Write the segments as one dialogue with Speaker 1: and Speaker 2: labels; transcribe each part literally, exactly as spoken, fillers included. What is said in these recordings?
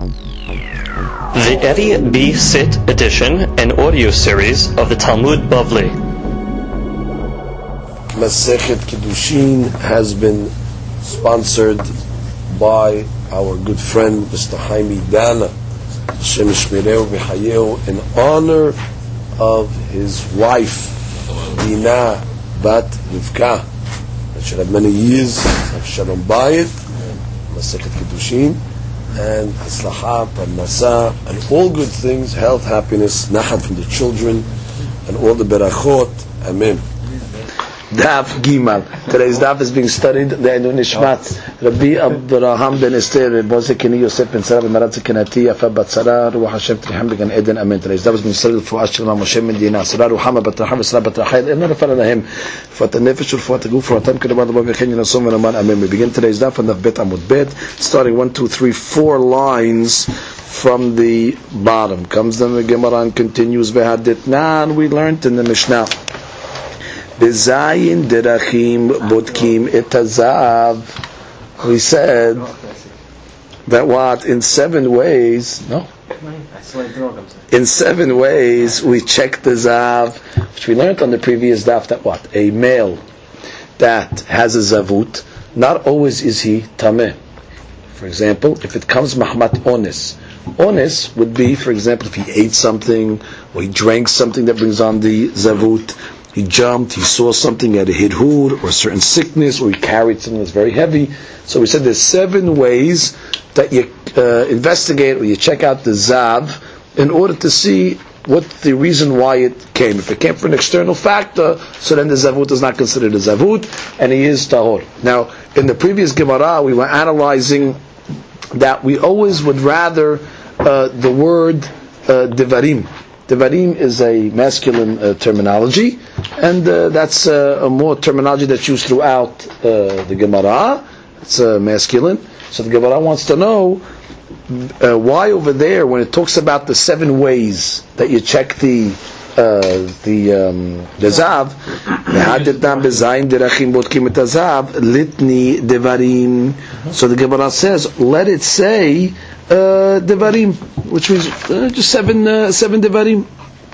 Speaker 1: The Eddie B. Sit edition and audio series of the Talmud Bavli.
Speaker 2: Masechet Kiddushin has been sponsored by our good friend Mister Haimi Dana, Hashem Yishmereu V'Hayeu, in honor of his wife Dina Bat Rivka, that should have many years of Shalom Bayit, Masechet Kiddushin, and Haslaha, Parnasa, and all good things, health, happiness, Nachat from the children, and all the Berachot. Amen.
Speaker 3: Daf Gimal. Today's Daf is being studied. Le'enu Nishmat Rabbi Abraham ben Esther Boze Kini Yosef ben Sarah ben Maratz Kenati Yafa Bat Sarah Ruach Hashem Triham Began Eden. Amen. Today's Daf is being studied for Ashkelon Moshe Medina Sarah Ruhama Bat Raham Sarah Bat Rahel Emma Rafal Lahim for the Nefesh for the Guf for Tam Kedabad Ba Mechin Yinasom and Aman. Amen. We begin today's Daf on the Bet Amud Bet, starting one, two, three, four lines from the bottom. Comes the Gemara and continues Behaditnan. We learned in the Mishnah. Bezayin derachim bodkim etazav. We said that what in seven ways, no, in seven ways we check the zav, which we learned on the previous daf. That what a male that has a zavut, not always is he tameh. For example, if it comes mahmat ones, ones would be, for example, if he ate something or he drank something that brings on the zavut. He jumped, he saw something at a hidhur, or a certain sickness, or he carried something that's very heavy. So we said there's seven ways that you uh, investigate or you check out the zav in order to see what the reason why it came. If it came from an external factor, so then the zavut is not considered a zavut, and he is tahor. Now, in the previous Gemara, we were analyzing that we always would rather uh, the word uh, devarim. Devarim is a masculine uh, terminology, and uh, that's uh, a more terminology that's used throughout uh, the Gemara. It's uh, masculine. So the Gemara wants to know uh, why over there, when it talks about the seven ways that you check the uh, the um, the zav, litni devarim. So the Gemara says, let it say. Uh, devarim, which means uh, just seven, uh, seven devarim.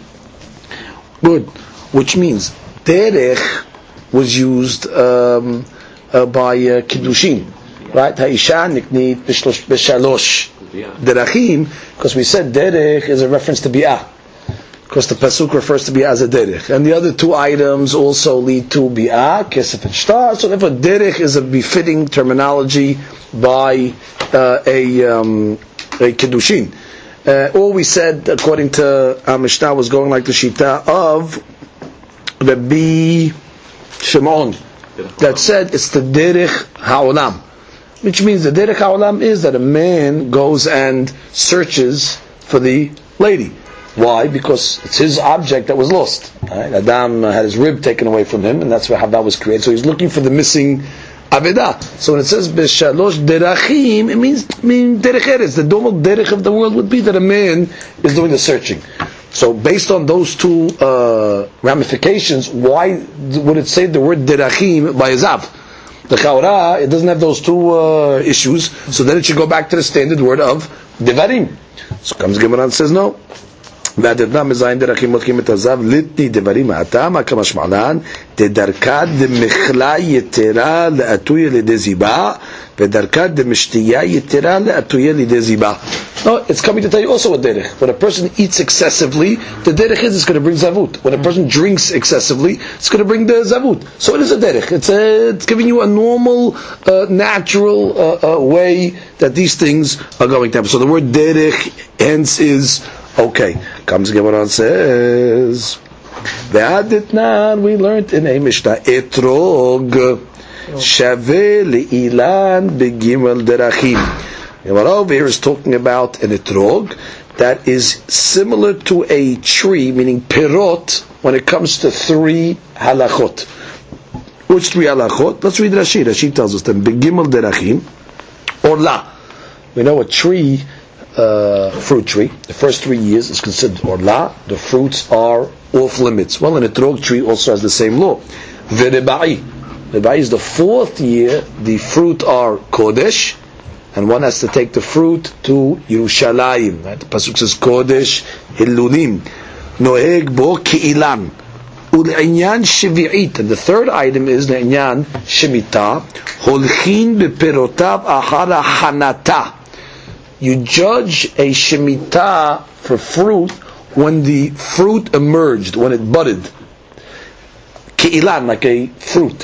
Speaker 3: Good, which means derech was used um, uh, by uh, kiddushin, right? Ha'isha niknit b'shalosh derachim, because we said derech is a reference to bi'ah, because the pasuk refers to bi'ah as a derech, and the other two items also lead to bi'ah, kesef and shtar. So therefore, derech is a befitting terminology by uh, a um, a kiddushin. Uh, all we said, according to our Mishnah, was going like the shita of Rabbi Shimon, that said it's the derech ha'olam, which means the derech ha'olam is that a man goes and searches for the lady. Why? Because it's his object that was lost. Right? Adam had his rib taken away from him, and that's where Hava was created. So he's looking for the missing Avedah. So when it says b'shalosh derachim, it means mean derech eretz. The normal derech of the world would be that a man is doing the searching. So based on those two uh, ramifications, why would it say the word derachim by a zav? The chaura, it doesn't have those two uh, issues. So then it should go back to the standard word of devarim. So comes Gemara and says no. והדתנה מזין דרכים מותקים את הזב ליתני דברים העתמה כמשמענן דדרכה דמחלה יתרה לאתויה לידי זיבה ודרכה דמשתייה יתרה לאתויה לידי זיבה. No, it's coming to tell you also a derech. When a person eats excessively, the derech is it's going to bring zavut. When a person drinks excessively, it's going to bring the zavut. So it is a derech. It's, a, it's giving you a normal, uh, natural uh, uh, way that these things are going to happen. So the word derech hence is okay. Comes Gemara and says, Ve'aditnan, we learned in a Mishnah, Etrog Shaveh Le'ilan Begimel Derachim. Gemara over here is talking about an etrog that is similar to a tree, meaning pirot, when it comes to three halachot. Which three halachot? Let's read Rashi. Rashi tells us that Begimel Derachim, or La. We know a tree, uh, fruit tree, the first three years is considered orla. The fruits are off limits. Well, an etrog tree also has the same law. Ve'rebai. Rebai is the fourth year. The fruit are kodesh, and one has to take the fruit to Yerushalayim. Right? The pasuk says Kodesh Hilulim Noeg Bo Ki'ilan Ul'inyan Shvi'it. And the third item is the Inyan Shemitah Holchin Beperotav Ahara Hanata. You judge a Shemitah for fruit when the fruit emerged, when it budded. Ki'ilan, like a fruit.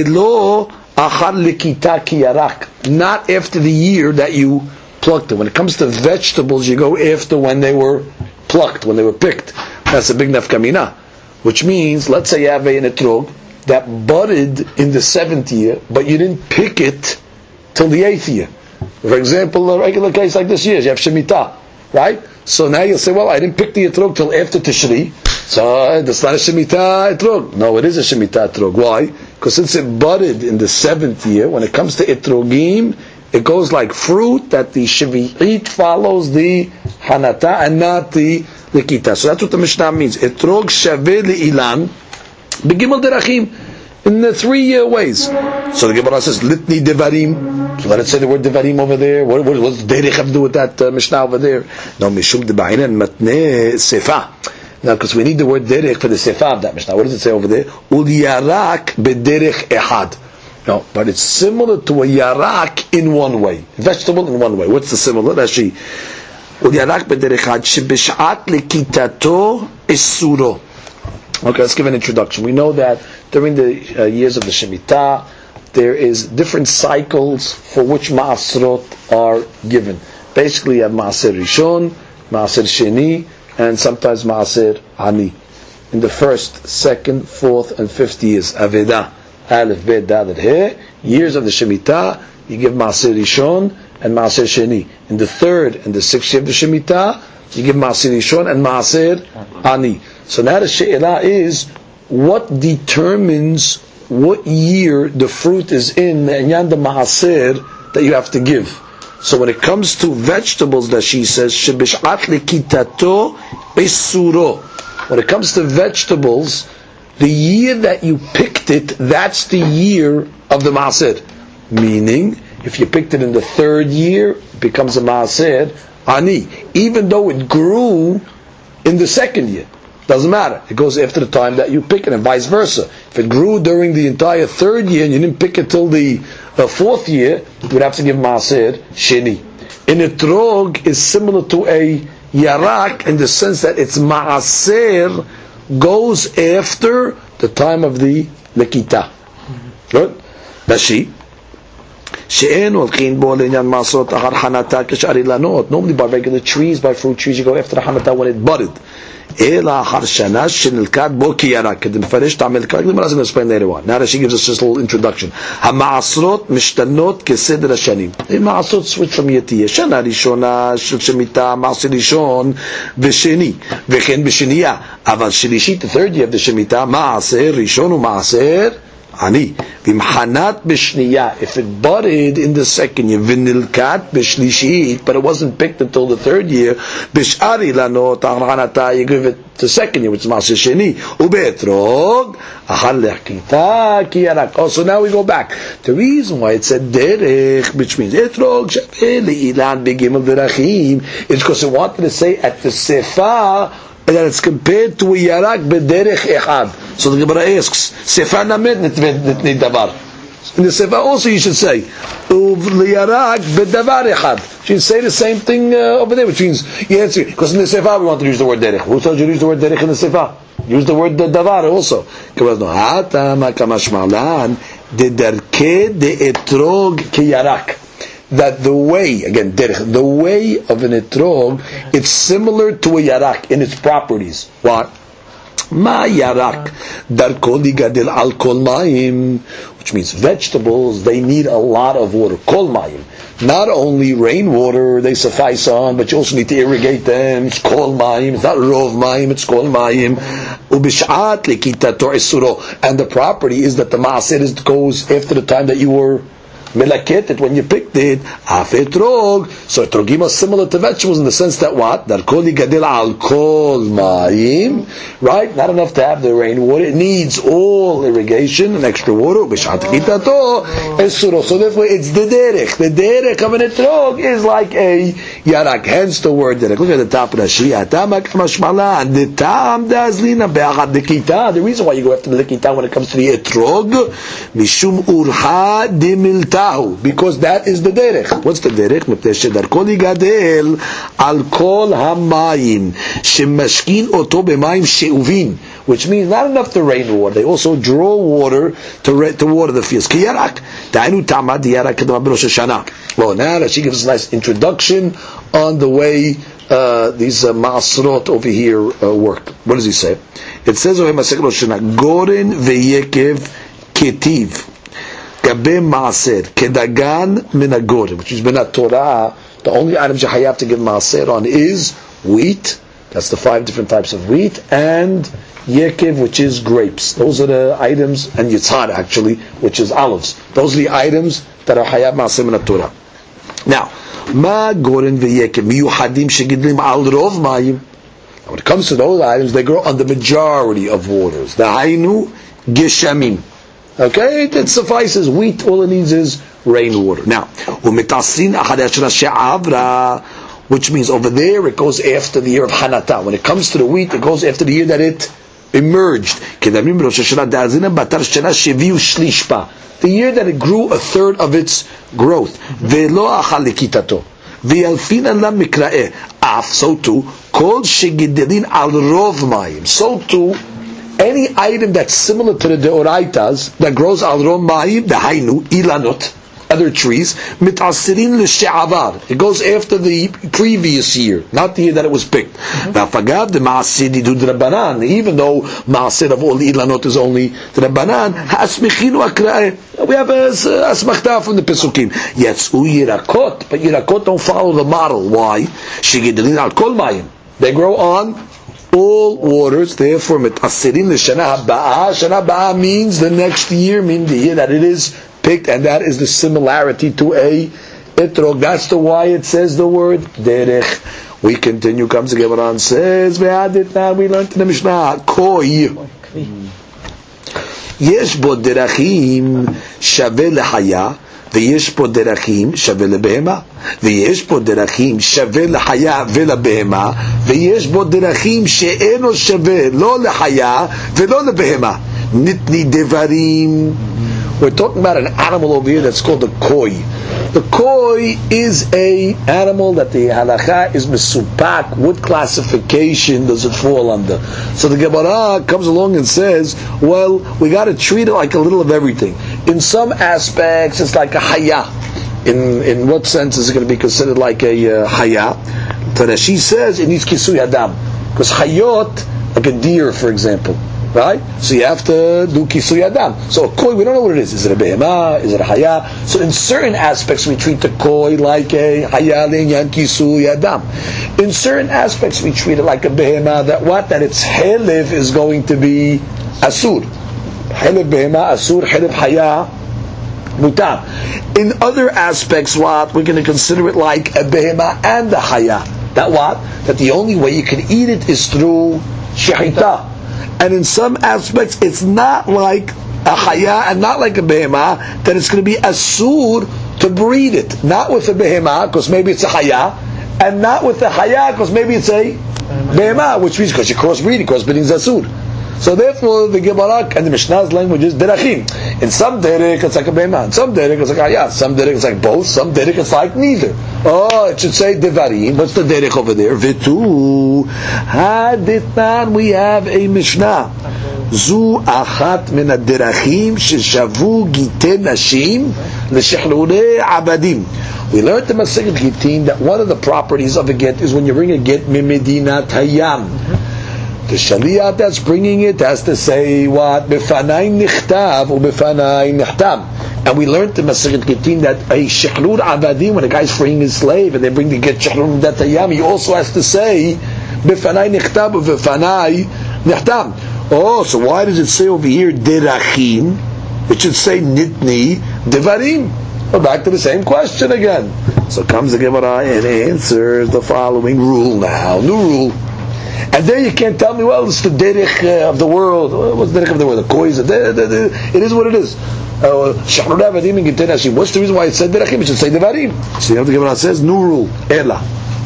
Speaker 3: Velo Achar Likita Kiyarak. Not after the year that you plucked it. When it comes to vegetables, you go after when they were plucked, when they were picked. That's a big nafkamina. Which means, let's say you have an etrog that budded in the seventh year, but you didn't pick it till the eighth year. For example, a regular case like this year, you have Shemitah, right? So now you'll say, well, I didn't pick the etrog till after Tishri, so that's not a Shemitah etrog. No, it is a Shemitah etrog. Why? Because since it budded in the seventh year, when it comes to etrogim, it goes like fruit that the Shvi'it follows the Hanata and not the Likita. So that's what the Mishnah means. Etrog shaveh li'ilan begimel derachim, in the three uh, ways. So the Gemara says litni devarim. So let it say the word devarim over there. What, what, what does derech have to do with that uh, Mishnah over there? No, mishum deba'inan matne sefa. Now, because we need the word derech for the sefa of that Mishnah. What does it say over there? Ul yarak bederech ehad. No, but it's similar to a yarak in one way. Vegetable in one way. What's the similar? That's she. Ul yarak bederech ehad shebishat likitato isuro. Okay, let's give an introduction. We know that during the uh, years of the Shemitah, there is different cycles for which Ma'asrot are given. Basically, you have Ma'aser Rishon, Ma'aser Sheni, and sometimes Ma'aser Ani. In the first, second, fourth, and fifth years, Aveda, Aleph, Bet, Dalet, He, years of the Shemitah, you give Ma'aser Rishon and Ma'aser Sheni. In the third and the sixth year of the Shemitah, you give Ma'aser Rishon and Ma'aser Ani. So now the she'elah is, what determines what year the fruit is in, the inyan the ma'aser that you have to give. So when it comes to vegetables, that she says, shebishat likitato isuro. When it comes to vegetables, the year that you picked it, that's the year of the ma'aser. Meaning, if you picked it in the third year, it becomes a ma'aser ani. Even though it grew in the second year. Doesn't matter. It goes after the time that you pick it, and vice versa. If it grew during the entire third year and you didn't pick it till the uh, fourth year, you would have to give Maaser Sheni. In etrog is similar to a yarak in the sense that its Maaser goes after the time of the Lekita. Good? Bashi. Normally by regular trees, by fruit trees, you go after the hanata when it budded. Ela harshana shenilkat bo kiyarak. The Mefarish Tamil Kak. The Gemara will explain later on. Now that she gives us just a little introduction. Ha'ma'asrot mishtanot kesedra shanim. The ma'asrot switch from year to year. Shana rishona shel shemitah ma'aser rishon v'sheni v'chen b'sheniya. Aval shelishit, the third year of the shemitah, ma'aser rishon u'ma'aser ani. V'mhanat b'shniya. If it budded in the second year, v'nilkat b'shlishit, but it wasn't picked until the third year, b'shari lanot hanata, you give it the second year, which is Ma'aser Sheni. U'be'etrog achar lechita kiyarak. Oh, so now we go back. The reason why it said derech, which means etrog shaveh li'ilan begimel derachim, is because it wanted to say at the sefa that it's compared to a yarak b'derech echad. So the Gemara asks, sefa named nitnei davar. In the sefa also you should say, uv liyarak b'davar echad. You should say the same thing uh, over there, which means you answer, because in the sefa we want to use the word derech. Who told you to use the word derech in the sefa? Use the word davar also. Because no, hata ma kamash malan de derke de etrog ki yarak. That the way, again, derech, the way of an etrog, it's similar to a yarak in its properties. What? Ma yarak darko ligadil al kol mayim, which means vegetables, they need a lot of water. Kol mayim. Not only rainwater they suffice on, but you also need to irrigate them. It's kol mayim. It's not rov mayim, it's kol mayim. Ubishat likitato isuro. And the property is that the maaser goes after the time that you were Melaketet, when you picked it, af etrog. So etrogim are similar to vegetables in the sense that what? That kol yigadil al kol ma'im, right? Not enough to have the rainwater. It needs all irrigation and extra water. B'shat chitato esuro. So therefore, it's the derech. The derech of an etrog is like a yarak. Hence the word derech. Look at the top of the shri. Atamak mashmalan. The tam dazlina be'achad dekita. The reason why you go after the dekita when it comes to the etrog, mishum urha dimilta. Because that is the derech. What's the derech? מפני שדרכו לגדל על כל המים שמשכין אותו במים שאובים, which means not enough to rain water. They also draw water to, to water the fields. כי ירק, דהיינו תעמד ירק כדמה בראש השנה. Well, now she gives us a nice introduction on the way uh, these uh, ma'asrot over here uh, work. What does he say? It says over Masechet Rosh Hashanah, Goren veyekev ketiv. Gabe maaser kedagan minagor, which is benat Torah. The only items you have to give maaser on is wheat. That's the five different types of wheat, and yekev, which is grapes. Those are the items, and yitzhar actually, which is olives. Those are the items that are hayab maaser benat Torah. Now, ma goren veyekev miyuhadim shegidlim al rov mayim. When it comes to those items, they grow on the majority of waters. The hainu geshamim. Okay, it, it suffices. Wheat, all it needs is rainwater. Now, which means over there it goes after the year of Hanata. When it comes to the wheat, it goes after the year that it emerged. The year that it grew a third of its growth. So too, so too, any item that's similar to the deoraitas that grows al rom ma'im, the hainu, ilanot, other trees, mitasirin l'she'avar. It goes after the previous year, not the year that it was picked. V'afagav the ma'asid idu d'rabanan. Even though ma'asid of all the ilanot is only d'rabanan, ha'asmichinu akra'eh. We have a asmachta from the Pesukim. Yatsu yirakot, but yirakot don't follow the model. Why? Shegidlin al kol ma'im. They grow on all waters, therefore mitasirin l'shana ha'ba'ah. Shana ha'ba'ah means the next year, means the year that it is picked, and that is the similarity to a etrog. That's the why it says the word derech. We continue, comes the Gemara and says, ve'aditna, we learned in the Mishnah, koi. Yesh bo derachim shaveh lehaya, ויש פה דרכים שווה לבהמה, ויש פה דרכים שווה לחיה ולבהמה, ויש פה דרכים שאינו שווה לא לחיה ולא לבהמה. נתני דברים. We're talking about an animal over here that's called the koi. The koi is a animal that the halacha is mesupak. What classification does it fall under? So the Gemara comes along and says, well, we got to treat it like a little of everything. In some aspects, it's like a haya. In in what sense is it going to be considered like a uh, haya? Rashi says it needs kisui adam, because hayot, like a deer, for example. Right? So you have to do kisui adam. So a koi, we don't know what it is. Is it a behema? Is it a haya? So in certain aspects we treat the koi like a haya linyan kisui adam. In certain aspects we treat it like a behema, that what? That its helev is going to be asur. Helev behema, asur, helev haya, mutar. In other aspects, what? We're going to consider it like a behema and a haya. That what? That the only way you can eat it is through shehita. And in some aspects, it's not like a chaya and not like a behema, that it's going to be asur to breed it. Not with a behema, because maybe it's a chaya, and not with a chaya, because maybe it's a behema, which means because you're crossbreeding, crossbreeding is asur. So therefore, the Gemara and the Mishnah's language is derachim. In some derech, it's like a behema. In some derech, it's like a chaya. Some derech, it's like both. Some derech, it's like neither. Oh, it should say devarim. What's the derech over there? Vitu haditnan. We have a Mishnah. Zu achat min derachim sheshavu gite nashim l'shechlurei abadim. We learned the Masechet Gitin that one of the properties of a get is when you bring a get mimedinat hayam. The Shaliach that's bringing it has to say what? Befanai nichtav or befanai nichtam. And we learned in Masechet Gitin that a shechlur avadim, when a guy's freeing his slave and they bring the get shechlur datayam, he also has to say befanai nichtav or befanai nichtam. Oh, so why does it say over here derachim? It should say nitni devarim. We're back to the same question again. So comes the Gemara and answers the following rule now. New rule. And there you can't tell me, well, it's the derech uh, of the world. What's the derech of the world? The koi is a derech. It is what it is. What's the reason why it said derechim? It should say devarim. So you know the Gemara says, new rule. Ela.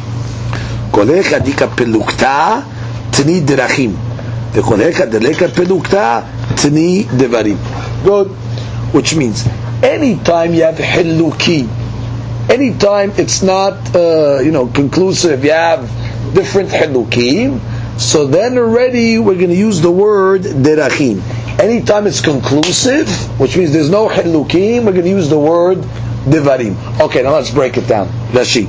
Speaker 3: Kolecha dika pelukta tni derachim. Vekolecha deleka pelukta tni devarim. Good. Which means, anytime you have hiluki, anytime it's not, uh, you know, conclusive, you have different hilukim, so then already we're going to use the word derachim. Anytime it's conclusive, which means there's no hilukim, we're going to use the word devarim. Okay, now let's break it down. Rashi.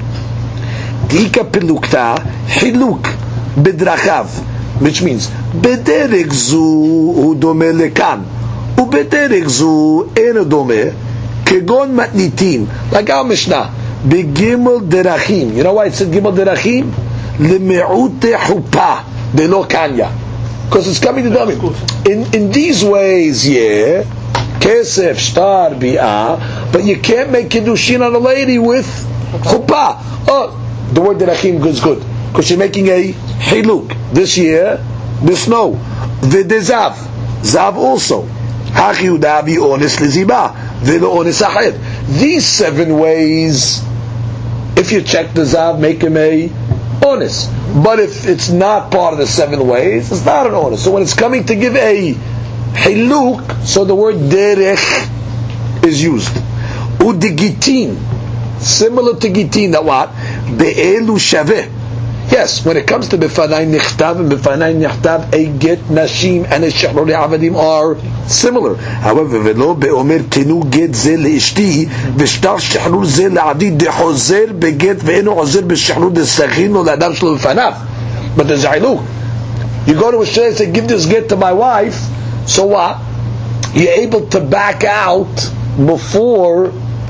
Speaker 3: Dika pilukta hiluk bedrachav, which means bederek zu hu dome lekan, u bederek zu eno dome, kegon matnitin, like our Mishnah, begimel derachim. You know why it said gimel derachim? Leme'ute hupa belo kanya, because it's coming to dummy. In in these ways, yeah, kesef shtar bi'ah, but you can't make kiddushin on a lady with hupa. Oh, the word derachim is good because you're making a hiluk. This year, this no. V'dezav, zav also. Hachiyuda bi onis liziba, v'lo onis ahed. These seven ways, if you check the zav, make him a onus. But if it's not part of the seven ways, it's not an onus. So when it's coming to give a hiluk, so the word derech is used. Udigitin, similar to gitin, that what? Be'elu shaveh. Yes, when it comes to befanai nichtav and befanai nichtav, a get nashim and a shahrori avadim are similar. However, velo beomer tenu get ze leishti v'shtar shahrur ze le'adid dehozer beget ve'eno hozer b'shahrur desachin lo le'adam shlo b'fanav. But there's a hiluk. You go to a shul and say, give this get to my wife, so what? You're able to back out before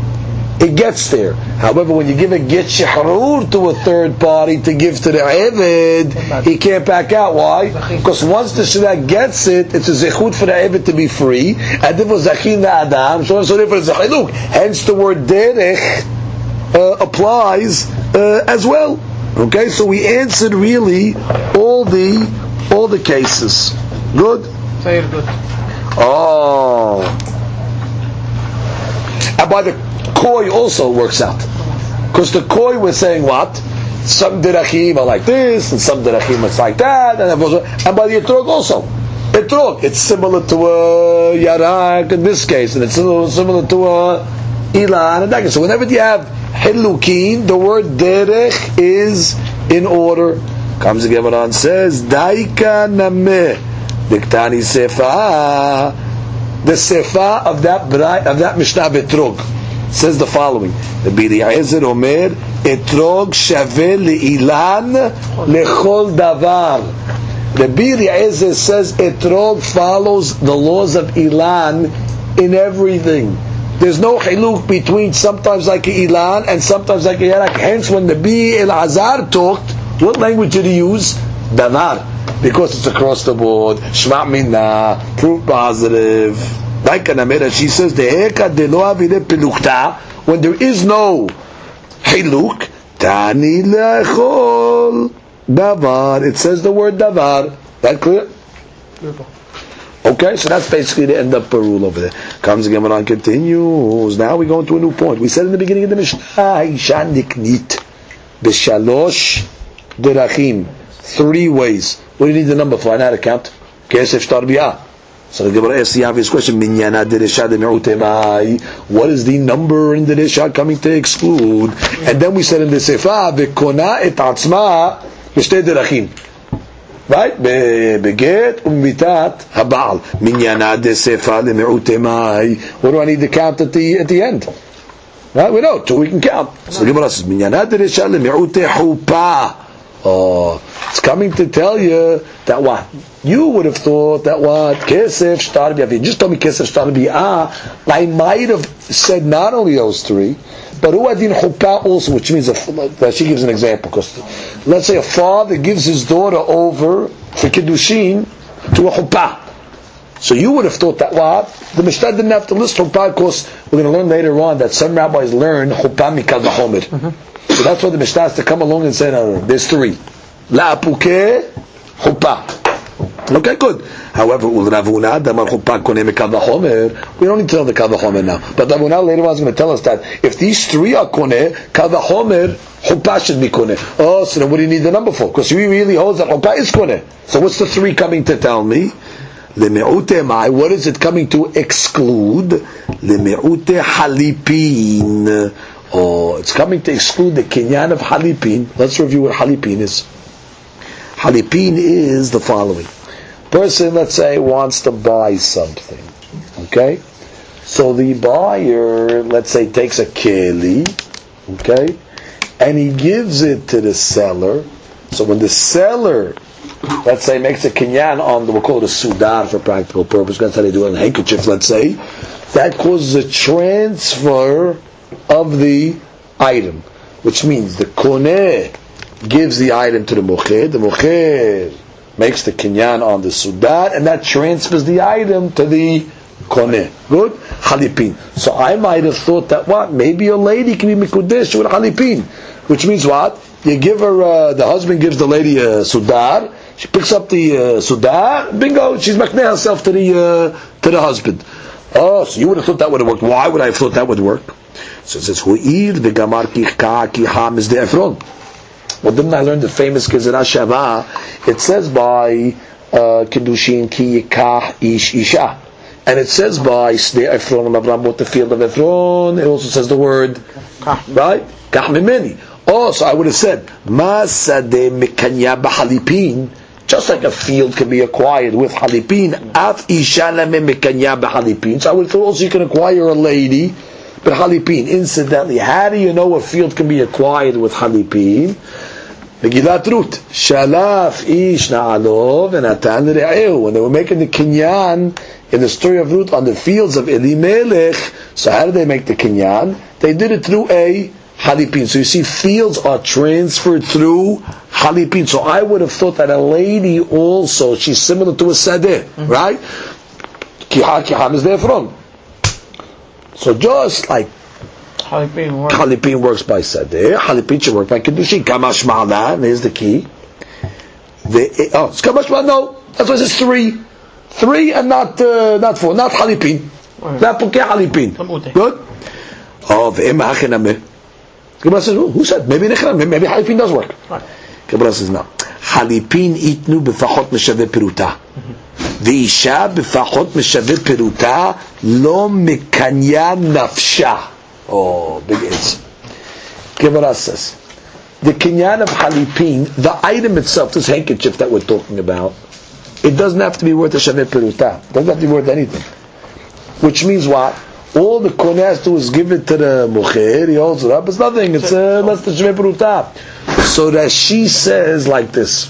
Speaker 3: it gets there. However, when you give a get shahrur to a third party to give to the Eved, he can't back out. Why? Because once the shidduch gets it, it's a zechut for the Eved to be free, and if it was zachin the Adam, so so therefore it's a chiluk. Hence the word derech uh, applies uh, as well. Okay, so we answered really all the all the cases. Good.
Speaker 4: Very good.
Speaker 3: Oh, and by the koi also works out, because the koi was saying what? Some derachim are like this, and some derachim are like that, and, and by the etrog also. Etrog, it's similar to a yarak in this case, and it's similar to a ilan in that case. So whenever you have hilukin, the word derech is in order. Comes the Gemara and says, Daika nameh diktani sefa. The sefa of that of that Mishnah betrog says the following: the Eliezer Omer etrog shaveh leilan lechol davar. The Eliezer says etrog follows the laws of ilan in everything. There's no hiluk between sometimes like a ilan and sometimes like a yarak. Hence, when the Eliezer talked, what language did he use? Davar, because it's across the board. Shma minna, proof positive. Like Anamera, she says, when there is no hiluk, tani lechol davar. It says the word davar. That clear? Okay, so that's basically the end of the rule over there. Comes again and continues. Now we go into a new point. We said in the beginning of the Mishnah, Isha niknit b'shalosh derachim. Three ways. What do you need the number for? I know how to count. Kesef shtar bi'ah. So the Gemara asks the obvious question: Minyana deresha deme'ute mai. What is the number in the deresha coming to exclude? And then we said in the sefa vekona et atzma b'shtei derachim. Right? Beget u'mitat habal. Minyana desefa deme'ute mai. What do I need to count at the at the end? Right? We know two. We can count. So the Gemara says: Minyana deresha deme'ute hupa. Oh, it's coming to tell you that what? You would have thought that what? Kesef shtar bi'ah. If you just told me kesef shtar bi'ah, I might have said not only those three, but uadin hukah also, which means a, that she gives an example. Because let's say a father gives his daughter over for kiddushin to a hukah. So you would have thought that what? The Mishnah didn't have to list chuppah because we're going to learn later on that some rabbis learn chuppah mikal v'chomer. Mm-hmm. So that's why the Mishnah has to come along and say, no, no, no, there's three. La'apukeh, chuppah. Okay, good. However, we don't need to know the kal v'chomer now. But Ravuna later on is going to tell us that if these three are koneh, kal v'chomer, chuppah should be koneh. Oh, so then what do you need the number for? Because we really hold that chuppah is koneh. So what's the three coming to tell me? What is it coming to exclude? Leme'ute halipin. Oh, it's coming to exclude the kinyan of halipin. Let's review what halipin is. Halipin is the following. Person, let's say, wants to buy something. Okay? So the buyer, let's say, takes a keli, okay? And he gives it to the seller. So when the seller, let's say, makes a kinyan on the, we'll call it a sudar for practical purpose, that's how they do it on a handkerchief, let's say, that causes a transfer of the item, which means the koneh gives the item to the mocher, the mocher makes the kinyan on the sudar, and that transfers the item to the koneh. Good? Halipin. So I might have thought that what? Maybe a lady can be mikudesh with halipin, which means what? You give her, uh, the husband gives the lady a sudar, she picks up the uh, sudar, bingo, she's makneh herself to the uh, to the husband. Oh, so you would have thought that would have worked. Why would I have thought that would work? So it says, Hu'ir v'gamar kichka ki ham is the Efron. Well, didn't I learn the famous Gezerah Shavah? It says by uh, Kedushin ki yikah ish isha. And it says by Sdei Efron, Avram bought the field of Efron. It also says the word, right? Kach mimeni. Oh, so I would have said, Ma sadeh mikanya b'halipin. Just like a field can be acquired with halipin, af isha lame mikanya b'halipin. So I would have thought also you can acquire a lady, but halipin. Incidentally, how do you know a field can be acquired with halipin? Megillat Rut. Shalaf ish na'alov v'natan re'eu. When they were making the kinyan in the story of Ruth on the fields of Elimelech, so how did they make the kinyan? They did it through a halipin. So you see, fields are transferred through halipin. So I would have thought that a lady also, she's similar to a sadeh, mm-hmm. right? Kiha kiham is there from. So just like
Speaker 4: Halipin works,
Speaker 3: halipin works by sadeh, halipin should work by kedushin. Kamash ma'ala, and here's the key. The, oh, it's kamash ma'ala, no. That's why it says three. Three and not uh, not four, not halipin. Right. Not pukeh halipin. Good? Oh, ve'ema hachenameh. Gemara says, who said? Maybe nechanam, maybe halipin does work. Right. Gemara says, no. Halipin itnu b'fachot meshaveh peruta. V'isha b'fachot meshaveh peruta lo mekanya nafsha. Oh, big answer. Gemara says, the kinyan of halipin, the item itself, this handkerchief that we're talking about, it doesn't have to be worth a shaveh peruta. It doesn't have to be worth anything. Which means what? All the koneh has to do is give it to the mocher, he holds it up, it's nothing, it's uh, less than shaveh peruta. So that she says like this,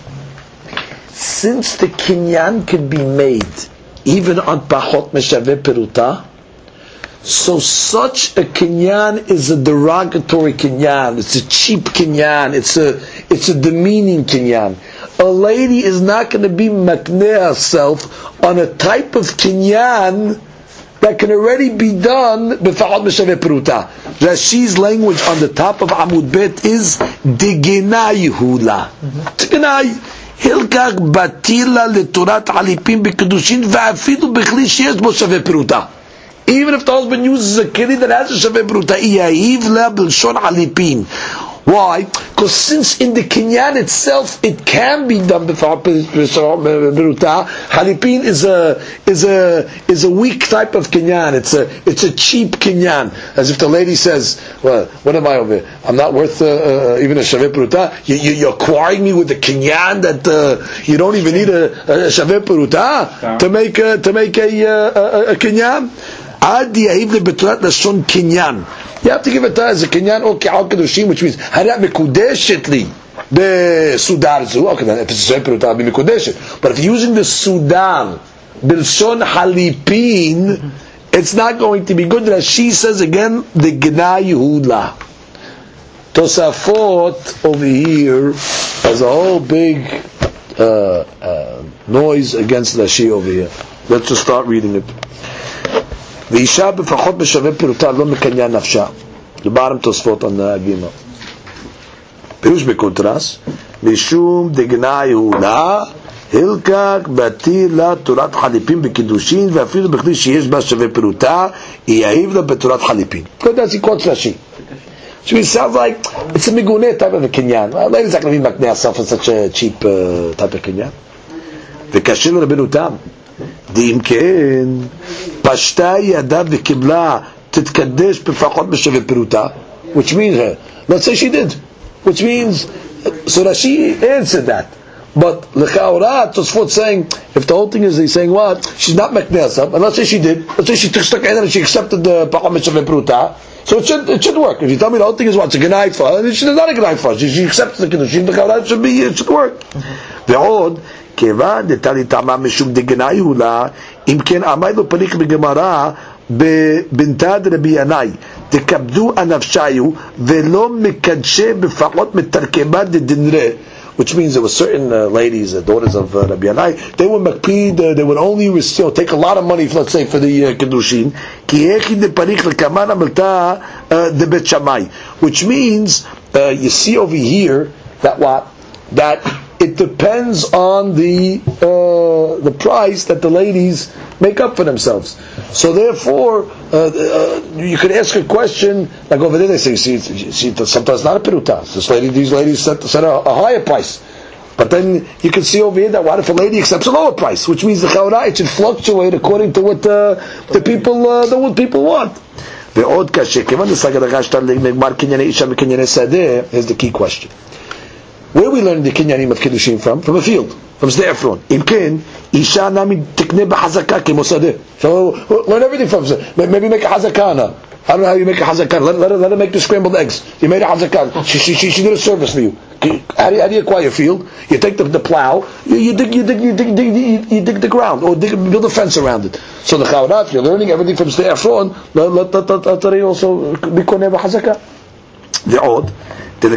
Speaker 3: since the kinyan can be made even on pachot meshaveh peruta, so such a kinyan is a derogatory kinyan, it's a cheap kinyan, it's a it's a demeaning kinyan. A lady is not going to be makneh herself on a type of kinyan that can already be done b'fa'al m'shaveh peruta. Rashi's language on the top of Amud Bet is digenai hula. Digenai. Hilkach batila letorat halipim b'kedushin va'afidu b'chli sheyesh bo shaveh peruta. Even if the husband uses a keli that has a shaveh peruta, iyahiv la b'lshon halipin. Why? Because since in the kinyan itself it can be done before peruta, halipin is a is a is a weak type of kinyan. It's a it's a cheap kinyan. As if the lady says, "Well, what am I over here? I'm not worth uh, uh, even a shaveh peruta. You, you, you're acquiring me with a kinyan that uh, you don't even need a, a shaveh peruta to make a, to make a a, a, a kinyan." Ad yahiv lebetrat lashon kinyan. You have to give it as a kinyan or ki'al kedushim, which means harat mekudeshet li besudar zu. Okay, then if it's a shaveh peruta, it'll be mekudeshet. But if you're using the sudar bilshon halipin, it's not going to be good. As she says again, the gna Yehuda. Tosafot over here has a whole big uh, uh, noise against Rashi over here. Let's just start reading it. ואישה בפחות משווה פירוטה לא מקניה נפשה. The bottom תוספות on הגימל. פירוש בקונטרס, משום דגנאי הוא לה, הלקק בתילה תורת חליפין בקידושין, ואפילו בכדי שיש בה שווה פירוטה, היא יאיב לה בתורת חליפין. That's he quotes Rashi. So it sounds like it's a migune type of a kinyan. Well, ladies are going to be maknei herself for such a cheap uh, type of kinyan. וקשה לרבנו תם. דאם כן, פשטה ידה וקיבלה תתקדש בפחות משווה פירוטה, which means her. Let's say she did. Which means, so Rashi answered that. But l'chaora, Tosfot saying, if the whole thing is he's saying what? She's not maknei herself, and let's say she did. Let's say she took stuck in and she accepted the pachot mishaveh pruta. So it should it should work. If you tell me the whole thing is what? It's a good night for her, it's not a good night for her. She, she accepts the kiddushin, l'chaora, it should be, it should work. ועוד, כיוון דתלי טעמה משום דגנאי הוא לה, אם כן עמי לו פניק בגמרא, בבנתא דרבי ינאי, תכבדו הנפשיו, ולא מקדשי בפחות מתרכבה דדנרא, which means there were certain uh, ladies, the daughters of uh, Rabbi Yanai, they would makpid, uh, they would only you know, take a lot of money, let's say, for the uh, kedushin. Which means, uh, you see over here that what that it depends on the uh, the price that the ladies make up for themselves. So therefore, uh, uh, you could ask a question like over there. They say, "See, see sometimes not a peruta. This lady, these ladies set, set a, a higher price." But then you can see over here that what if a lady accepts a lower price, which means the chaura it should fluctuate according to what uh, the people uh, the what people want. Here's the key question. Where we learn the kinyanim of kiddushin from? From a field, from Sde Efron. Imken, isha nami tikne b'hazaka kemosadeh. So learn everything from Sde. Maybe make a hazakana. I don't know how you make a hazakana. Let, let, her, let her make the scrambled eggs. You made a hazakana. She, she, she, she did a service for you. How do you, how do you acquire a field? You take the, the plow. You, you dig, you dig, you dig, dig you, you dig the ground, or dig, build a fence around it. So the chaura, if you're learning everything from Sde Efron, let let let let let also be koneh b'hazaka. The odd. The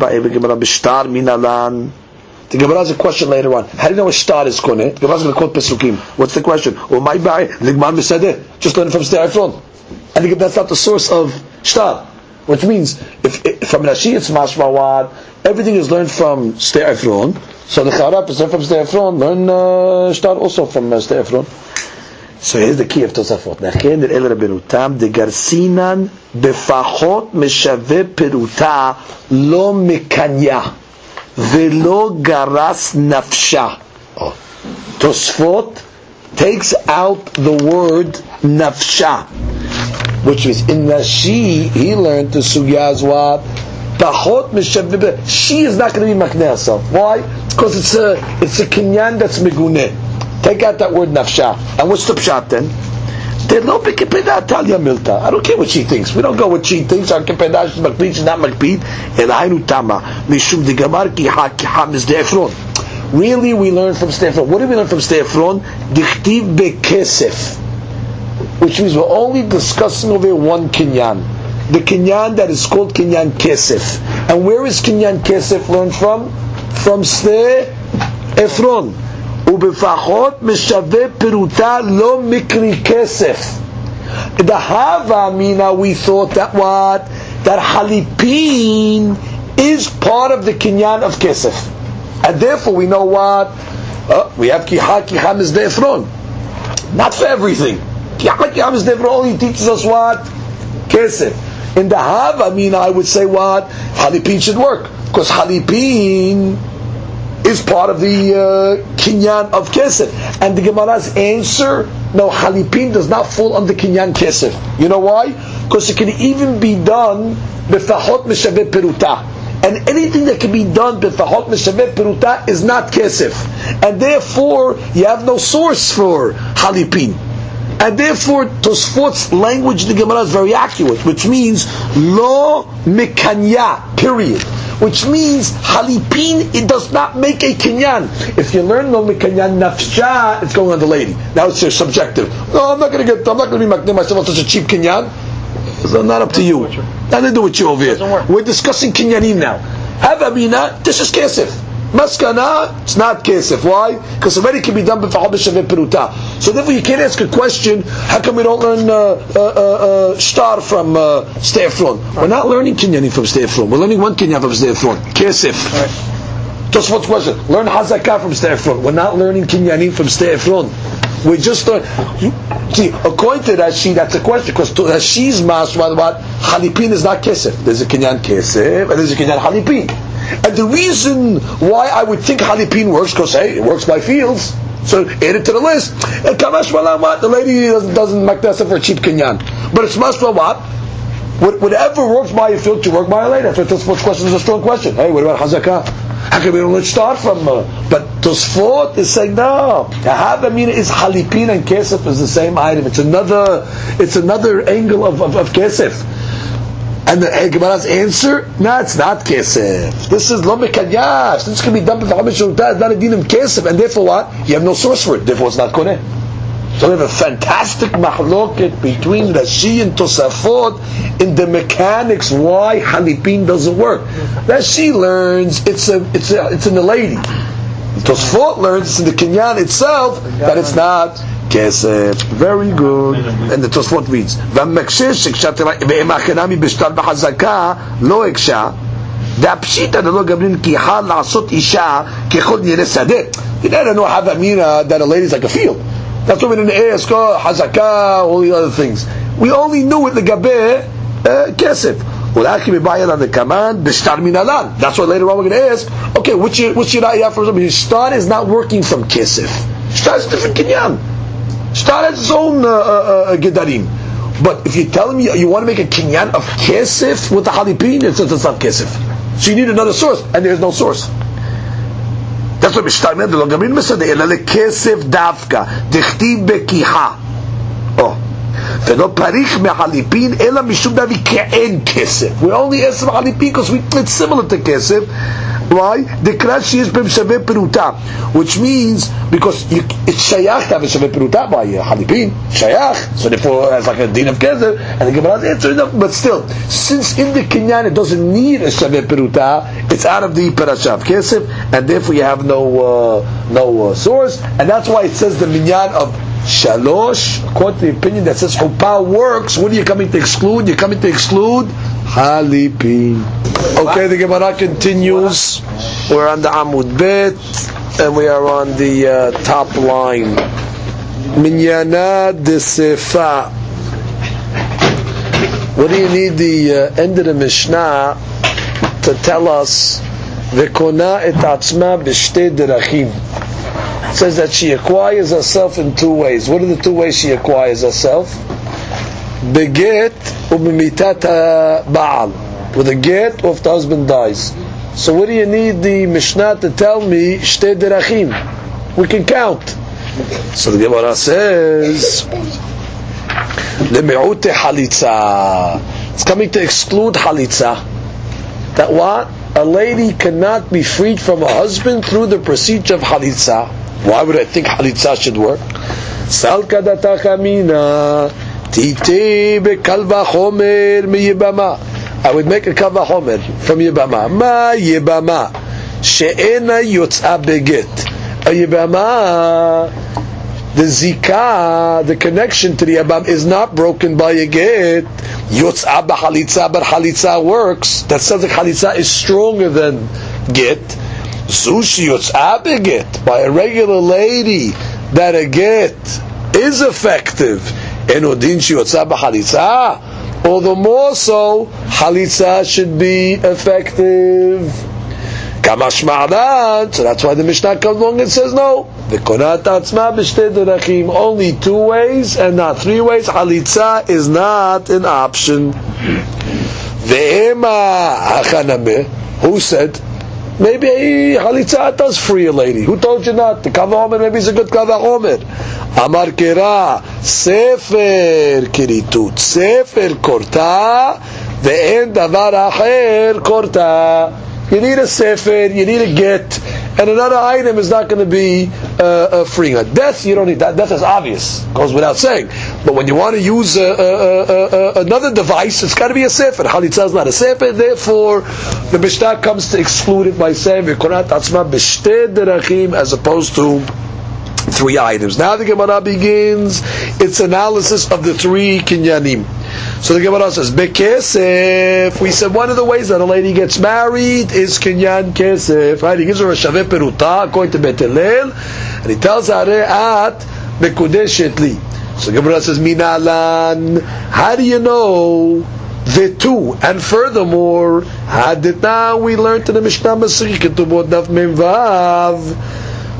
Speaker 3: Gemara has a question later on. How do you know a star is koneh? The Gemara is going to quote Pesukim. What's the question? Just learn it from Sde Efron. I think that's not the source of star. Which means, if, if from Rashi it's mashmawad, everything is learned from Sde Efron. So the Charab is learned from Sde Efron. Learn uh, star also from uh, Sde Efron. So here's the key of Tosafot. Nachen el Rabbeinu Tam de garsinan befachot meshave peruta lo mekanya velo garas nafsha. Tosfot takes out the word nafsha, which means in Rashi he learned the sugya as what pachot meshave. She is not going to be makneh herself. Why? Because it's a it's a kinyan that's meguneh. Take out that word nafsha. And what's the pshat then? I don't care what she thinks. We don't go what she thinks. Our kepedah is makpid, she's not makpid. Really, we learn from Sde Efron. What do we learn from Sde Efron? Dichtiv bekesef. Which means we're only discussing over one kinyan. The kinyan that is called kinyan kesef. And where is kinyan kesef learned from? From Sde Efron. ובפחות משווה פירוטה לא מקרי כסף. The Hava Mina, we thought that what? That halipin is part of the kinyan of kesef. And therefore we know what? Uh, we have kiha kiha Sde Efron. Not for everything. Kiha kiha Sde Efron only teaches us what? Kesef. In the Hava Mina, I would say what? Halipin should work. Because halipin is part of the uh, kinyan of kesef. And the Gemara's answer, no, halipin does not fall under kinyan kesef. You know why? Because it can even be done b'fachot meshaveh peruta. And anything that can be done b'fachot meshaveh peruta is not kesef. And therefore, you have no source for halipin. And therefore, Tosfot's language in the Gemara is very accurate, which means lo mekanya, period. Which means halipin, it does not make a kinyan. If you learn lo mekanyan nafsha, it's going on the lady. Now it's your subjective. No, I'm not going to get. I'm not going to be makneh myself on such a cheap kinyan. So not up to you. Nothing to do with you over here. We're discussing kinyanim now. Have amina. This is kesef. Maskana, it's not kesef. Why? Because already can be done b'fahal b'shaveh peruta. So therefore you can't ask a question, how come we don't learn uh, uh, uh, shtar from uh, Stei Efron? We're not learning kinyanim from Stei Efron. We're learning one kinyan from Stei Efron. Kesef. Right. Just what's question? Learn hazakah from Stei Efron. We're not learning kinyanim from Stei Efron. We just learn. See, according to Rashi, that's a question, because Rashi's mas what about halipin is not kesef. There's a kinyan kesef and there's a kinyan halipin. And the reason why I would think halipin works, because hey, it works by fields, so add it to the list. And kamash what the lady doesn't doesn't make that for a cheap kinyan, but it's masla what whatever works by a field to work by a lady. That's why Tosfot's question is a strong question. Hey, what about hazakah? How can we only start from? Uh, but Tosfot is saying no. Havamina is halipin and kesef is the same item. It's another. It's another angle of of, of kesef. And the Gemara's answer, no, it's not kesef. This is lo mekanyash. This can be done with It's not a din of kesef, and therefore what? You have no source for it. Therefore, it's not koneh. So we have a fantastic mahloket between Rashi and Tosafot in the mechanics why halipin doesn't work. Rashi learns it's a it's a, it's in the lady. Tosafot learns it's in the kinyan itself that it's not kesef. Very good. And the Tosafot reads, "V'mekshesh shekshat ve'emachenami b'shtar b'chazaka lo eksha." Da'pshita lo gabrin kihal la'asot isha kechol nireh sadeh. You don't know how Havamina that a lady is like a field. That's why we didn't ask, oh, hazakah, all the other things. We only knew it, the gabeh, kesef. Ulaki mibayad on the command, b'shtar minalan. That's why later on we're going to ask, okay, which which shirah you have from somebody? Shtar is not working from kesef. Shtar is different kinyan. Shtar has its own uh, uh, gedarim. But if you tell me you, you want to make a kinyan of kesef with the halipin, it's, it's not kesef. So you need another source, and there's no source. That's what Mishnah the Logamin Mesad ela lekesef davka dichtiv bekiha. Oh, velo parich mehalipin ela mishum davi ke'en kesef. We only ask about halipin because we it's similar to kesef. Why? The krashi is b'shaveh peruta, which means because you, it's shayach to have a shaveh peruta by halipin shayach. So therefore, it's like a din of kesef, and the Gemara's answer enough. But still, since in the kinyan it doesn't need a shaveh peruta, it's out of the parasha of kesef, and therefore you have no uh, no uh, source, and that's why it says the minyan of shalosh. According to the opinion that says chuppah works, what are you coming to exclude? You're coming to exclude halipin. Okay, the Gemara continues. We're on the Amud Bet, and we are on the uh, top line. Minyana de Sefa. What do you need the uh, end of the Mishnah to tell us? Vekona et atzma b'shtei derachim. It says that she acquires herself in two ways. What are the two ways she acquires herself? Beget u'b'mitat ha'ba'al. With a get, or if the husband dies. So what do you need the Mishnah to tell me? Shtei derachim. We can count. So the Gemara says, Leme'ute halitza. It's coming to exclude halitza. That what? A lady cannot be freed from a husband through the procedure of halitza. Why would I think halitza should work? Salka datachamina tite bekalva chomer miyibama. I would make a kava homer from Yibama. Ma Yibama she'ena yotz'a beget. A Yibama, the zika, the connection to the Yibam is not broken by a get. Yotz'a b'halitza, but halitza works. That sounds like halitza is stronger than get. Zushi yotz'a beget, by a regular lady, that a get is effective. Enodin shi yotz'a b'halitza. All the more so, halitza should be effective. Kamash ma'adan. So that's why the Mishnah comes along and says no. V'konat atzma b'shtei derachim. Only two ways and not three ways. Halitza is not an option. Ve'ema achanameh. Who said? Maybe halitza does free a lady. Who told you not? The kava homer maybe is a good kava homer. Amar kera sefer kiritut sefer korta ve'en davar acher korta. You need a sefer, you need a get, and another item is not going to be uh, uh, freeing. A death, you don't need that. Death is obvious, goes without saying. But when you want to use uh, uh, uh, uh, another device, it's got to be a sefer. Halitza is not a sefer, therefore the Mishnah comes to exclude it by saying v'konat atzma b'shtei derachim as opposed to three items. Now the Gemara begins its analysis of the three kinyanim. So the Gemara says, Bekesef. We said one of the ways that a lady gets married is kinyan kesef. Right? He gives her a shaveh peruta according to Bet Hillel, and he tells her at mekudeshet li. So the Gemara says, Minalan. How do you know the two? And furthermore, haditna, we learned in the Mishnah Masri Ketubot Daf Mem Vav.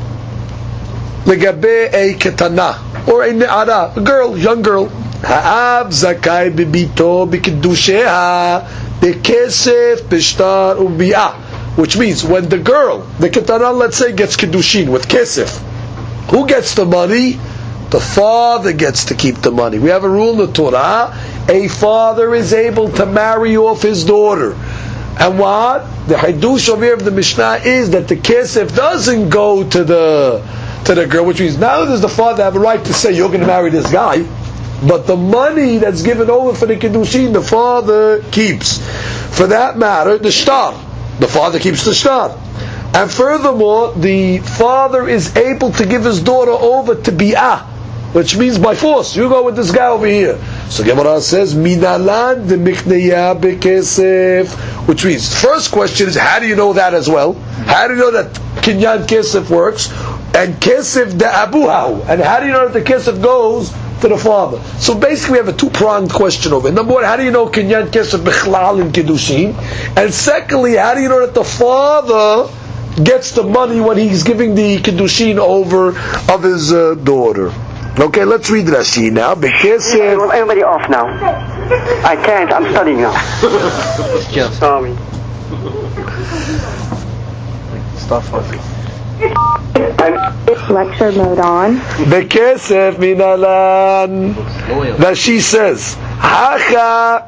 Speaker 3: Legabe a ketana or a ne'ara, a girl, young girl. Ha'ab zakai bibito b'kedusheha b'kesef b'shtar u'bi'ah. Which means when the girl, the ketana, let's say, gets kedushin with kesef, who gets the money? The father gets to keep the money. We have a rule in the Torah: a father is able to marry off his daughter. And what? The Hidush over here of the Mishnah is that the kesef doesn't go to the to the girl, which means now does the father have a right to say you're going to marry this guy, but the money that's given over for the kiddushin the father keeps. For that matter, the shtar, the father keeps the shtar. And furthermore, the father is able to give his daughter over to bi'ah, which means by force, you go with this guy over here. So Gemara says, Minalan de mikneya bekesef, which means the first question is, how do you know that as well? How do you know that kinyan kesef works? And kesef de abuhahu. And how do you know that the kesef goes to the father? So basically we have a two-pronged question over it. Number one, how do you know kinyan kesef bichlal in kiddushin? And secondly, how do you know that the father gets the money when he's giving the kiddushin over of his uh, daughter? Okay, let's read Rashi now. Bekesef.
Speaker 5: Everybody off now. I can't. I'm studying now. Sorry.
Speaker 4: Stuff off.
Speaker 6: Lecture mode on.
Speaker 3: Bekesef minalan. Rashi says, Hacha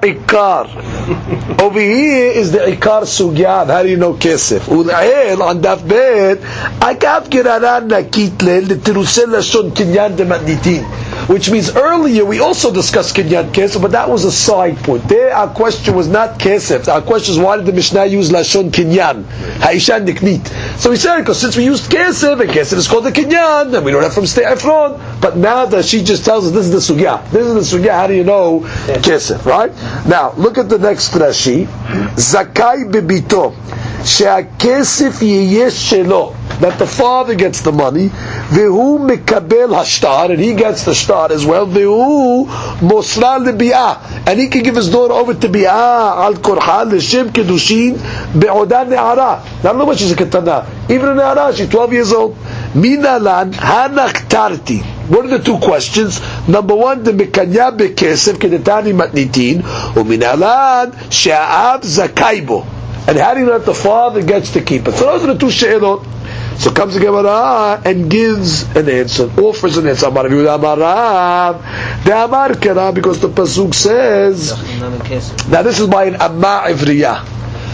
Speaker 3: ikar. Over here is the ikar sugyan. How do you know kesef? U'la'el on daf bet. Akav kiraran nakitle l'tirusel lashon kinyan de matnitin. Which means earlier we also discussed kinyan kesef, but that was a side point. There our question was not kesef. Our question is, why did the Mishnah use lashon kinyan? Ha'ishan niknit. So we said, because since we used kesef, and kesef is called the kinyan, and we don't have from stay Ephron. But now that she just tells us this is the sugya. This is the sugya. How do you know kesef? Right? Now look at the next Rashi. Zakai bebito. She'akesef yeyesh shelo. That the father gets the money. Vehu mekabel hashtar, and he gets the shtar as well. Vehu mosra lebi'ah, and he can give his daughter over to bi'ah al korha l'shem kedushin be'odan ne'ara. Now look what she's a ketana. Even a ne'ara, she's twelve years old. Minalan hanach tarti. What are the two questions? Number one, the mekanya bekesef kedetani matnitin, uminalan she'av zakaibo. And how do you know that the father gets to keep it? So those are the two she'elot. So comes the Gemara and gives an answer, offers an answer. Amar Yehuda Amar Rav, the Amar Kera, because the pasuk says. Now this is by an Amma Ivriya.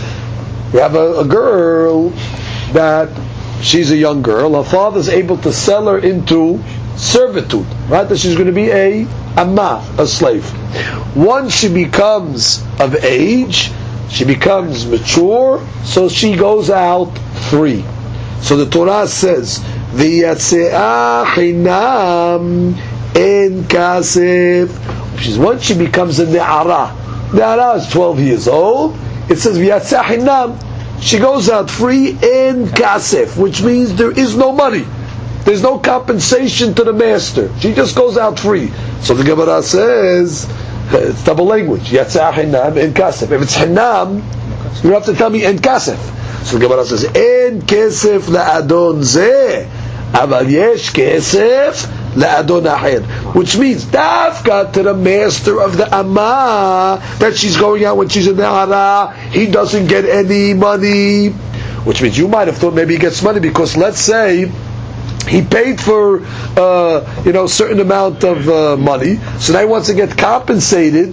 Speaker 3: We have a, a girl that she's a young girl. Her father is able to sell her into servitude, right? That she's going to be a Amma, a slave. Once she becomes of age, she becomes mature, so she goes out free. So the Torah says, "V'yatze'ah chinam en kasef." Which is once she becomes a ne'ara. Ne'ara is twelve years old. It says, "V'yatze'ah chinam." She goes out free en kasef, which means there is no money. There's no compensation to the master. She just goes out free. So the Gemara says, it's double language. Yatze'ah chinam en kasef. If it's hinam, you have to tell me en kasef. So the Gemara says, "En kesef la'adon zeh, aval yesh kesef la'adon aher," which means dafka to the master of the amma that she's going out when she's in the hara, he doesn't get any money. Which means you might have thought maybe he gets money because let's say he paid for uh, you know certain amount of uh, money, so now he wants to get compensated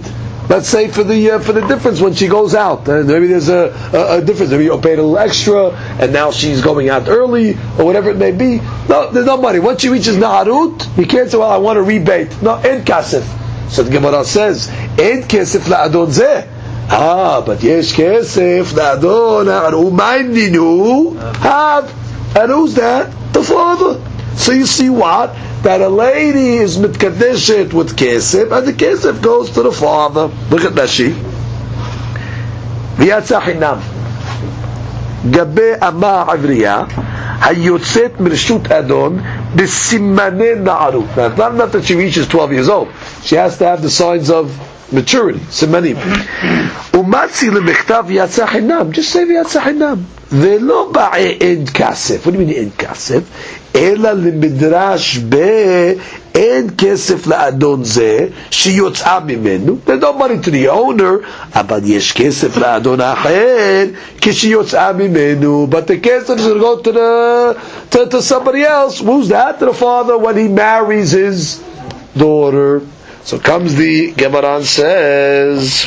Speaker 3: let's say for the uh, for the difference when she goes out, and maybe there's a, a, a difference. Maybe you paid a little extra, and now she's going out early, or whatever it may be. No, there's no money. Once she reaches Na'arut, you can't say, well, I want a rebate. No, en kasef. So the Gemara says, en kesef la'adon zeh. Ah, but yesh kesef la'adon ha'aru ma'indinu have. And who's that? The father. So you see what? That a lady is mitkadeshet with kesef, and the kesef goes to the father. Look at Rashi. V'yatza chinam. Gabe ama avriya hayotzet mirshut adon b'simane na'arut. Now, it's not enough that she reaches twelve years old. She has to have the signs of maturity. Simanim. Umatzi lemechtav v'yatza chinam. Just say v'yatza chinam. Ve'lo ba'e en kasef. What do you mean en kasef? Ela limidrash be en kesef la'adon zeh sheyotza mimenu. There's no money to the owner, but yesh kesef la'adon acher kisheyotza mimenu. But the kesef is going to go to the to, to somebody else. Who's that? To the father when he marries his daughter. So comes the Gemara and says,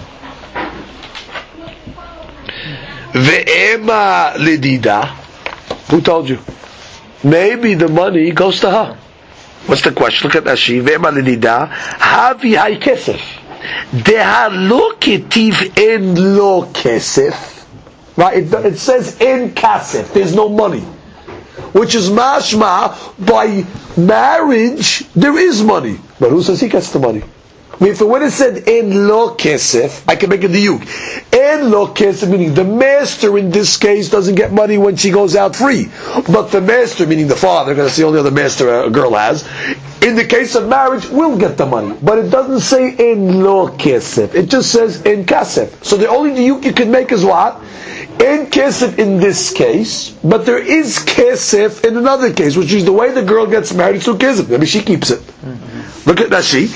Speaker 3: Ve'ema lidida. Who told you? Maybe the money goes to her. What's the question? Look at Rashi. Ve'ema lidida. Havi hay kesef. Deha lo ketiv en lo kesef. Right? It, it says en kasef. There's no money. Which is mashma, by marriage, there is money. But who says he gets the money? I mean, if it would have said en lo kesef, I can make a diuk. En lo kesef, meaning the master in this case doesn't get money when she goes out free. But the master, meaning the father, because that's the only other master a girl has, in the case of marriage, will get the money. But it doesn't say en lo kesef. It just says en kasef. So the only diuk you can make is what? En kesef in this case, but there is kesef in another case, which is the way the girl gets married through kesef. Maybe she keeps it. Mm-hmm. Look at Rashi.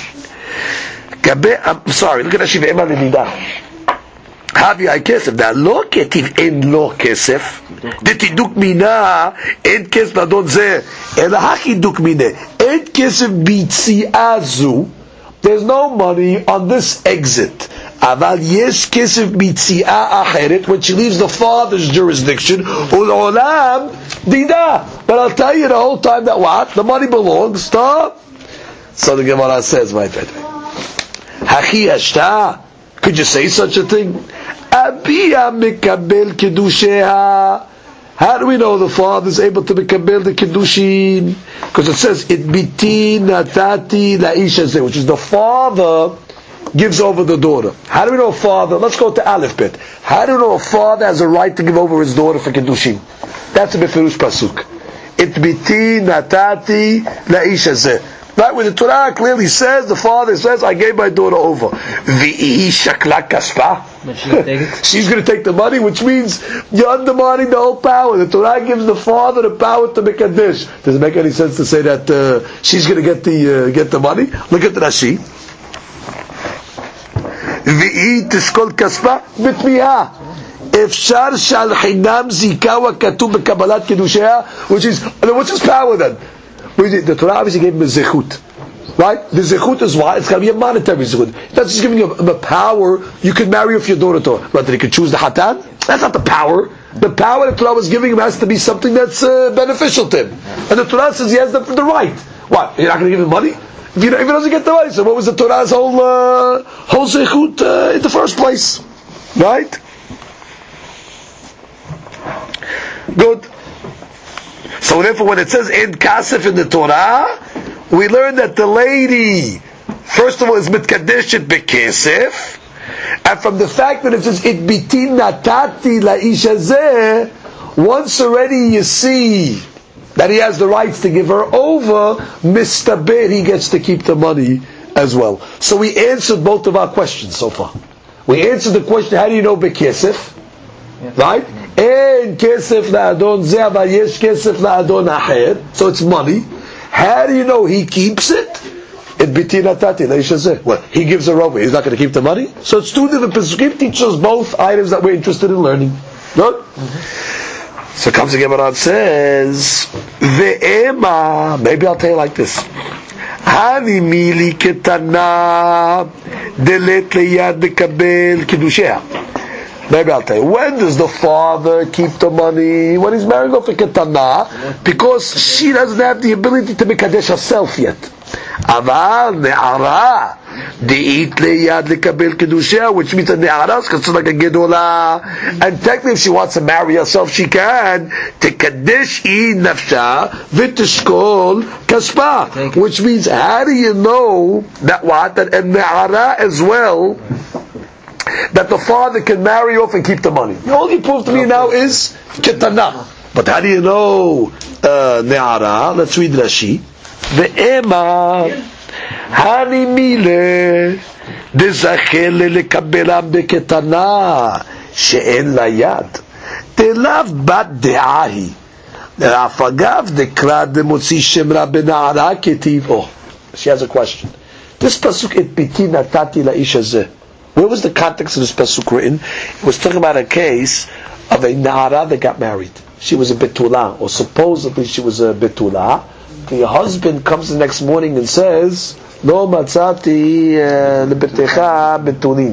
Speaker 3: I'm sorry, look at Rashi. Ve'ema lidida. Havi hay kesef. Da lo ketiv en lo kesef. Detiduk mina en kesef ladon zeh. Ela hachiduk mine en kesef bitzi'ah zu. There's no money on this exit. Aval yesh kesef bitzi'ah acheret, when she leaves the father's jurisdiction, u'olam dida. But I'll tell you the whole time that what? The money belongs to. So the Gemara says, my friend, Hachi hashta. Could you say such a thing? Abiya mikabel kedusheha. How do we know the father is able to mikabel the kedushin? Because it says, it biti natati la'isha, which is the father gives over the daughter. How do we know a father? Let's go to Aleph bit. How do we know a father has a right to give over his daughter for kedushin? That's a befirush pasuk. It biti natati la'isha. Right, when the Torah clearly says, the father says, I gave my daughter over. V'ihi shakla kaspa. She's going to take the money, which means you're undermining the whole power. The Torah gives the father the power to make a dish. Does it make any sense to say that uh, she's going to get the uh, get the money? Look at the Rashi. V'ihi tishkol kaspa b'tmiha. Efshar shal chinam zika wa katub b'kabalat kedushea, which is, what's his power then? The Torah obviously gave him a zechut, right? The zechut is why it's got to be a monetary zechut. That's just giving you a, a power. You can marry if your daughter to, but that he could choose the hatan. That's not the power. The power the Torah was giving him has to be something that's uh, beneficial to him. And the Torah says he has the, the right. What? You're not going to give him money if, you, if he doesn't get the money. So what was the Torah's whole uh, whole zechut uh, in the first place, right? Good. So therefore, when it says en kasef in the Torah, we learn that the lady, first of all, is mitkadeshet bekesef, and from the fact that it says it biti natati la'isha zeh, once already you see that he has the rights to give her over, mistaber, he gets to keep the money as well. So we answered both of our questions so far. We answered the question, how do you know bekesef? Right? En kesef la'adon zeh, but yesh kesef la'adon acher. So it's money. How do you know he keeps it? It biti natati la'isha zeh. Well, he gives her over. He's not going to keep the money. So it's two different pesukim teach us both items that we're interested in learning. Good? Mm-hmm. So comes the Gemara and says, Ve'ema. Maybe I'll tell you like this. Hani mili ketana delet liyad dekabel kidushea. Maybe I'll tell you. When does the father keep the money? When he's marrying off a ketana, because she doesn't have the ability to make kadesh herself yet. Aval ne'ara de'it leyad lekabel kedushah, which means a ne'ara is considered like a gedola, and technically if she wants to marry herself, she can. Tekadesh i nafsha v'tishkol kaspa, which means how do you know that what that a ne'ara as well, that the father can marry off and keep the money? The only proof to me now is ketana. But how do you know uh, ne'ara? Let's read Rashi. Ve'ema hani mile dezachel lekabelam beketana she'en layad telav bat de'ahi afagav dekra demotzi shemra bena'ara ketiv. Oh, she has a question. This pasuk et biti natati la'ish hazeh, where was the context of this pasuk written? It was talking about a case of a na'ara that got married. She was a betula, or supposedly she was a betula. The husband comes the next morning and says, "Lo matzati lebetecha betulin."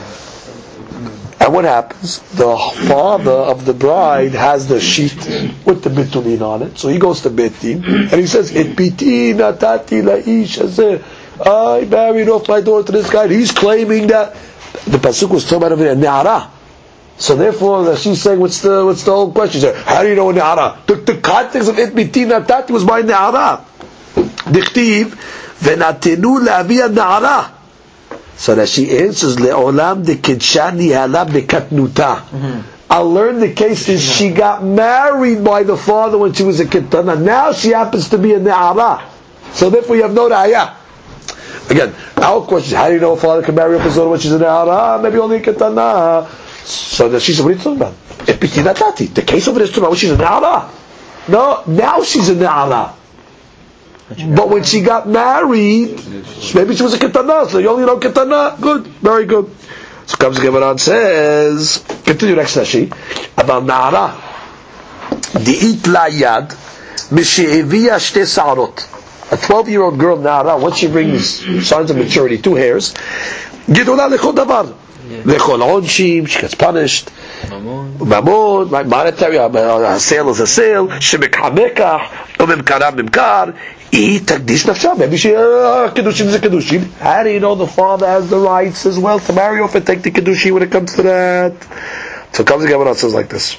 Speaker 3: And what happens? The father of the bride has the sheet with the betulin on it, so he goes to Beit Din and he says, "Et biti natati laish hazeh." I married off my daughter to this guy. And he's claiming that the pasuk was talking about a ne'ara. So therefore, she's saying, what's the what's the whole question? Says, how do you know ne'ara? The, the context of it biti natati was by ne'ara. Dichtiv v'natenu la'avia ne'ara. So that she answers, le'olam dekidshani hala bekatnuta. I'll learn the case is she got married by the father when she was a ketana. Now she happens to be a ne'ara. So therefore, you have no ra'aya. Again, our question is, how do you know a father can marry up his daughter when she's a ne'ara? Maybe only a ketana. So that she said, what are you talking about? The case over there is talking about when she's a ne'ara. No, now she's a ne'ara. But when she got married, maybe she was a ketana, so you only know ketana. Good, very good. So comes the Gemara and says, continue next Rashi, about ne'ara. Di'it la yad, mishe'evia shte sa'arot. A twelve-year-old girl, Nara, once she brings signs of maturity, two hairs, Gidula lechol davar. Lechol onshim, she gets punished. Mamon, monetary, a sale is a sale. Shemekah mekah, umimkara mimkar. I takdish nafsha. Maybe she, uh, kedushin is a kedushin. How do you know the father has the rights as well to marry off and take the kedushin when it comes to that? So comes the Gemara and says like this.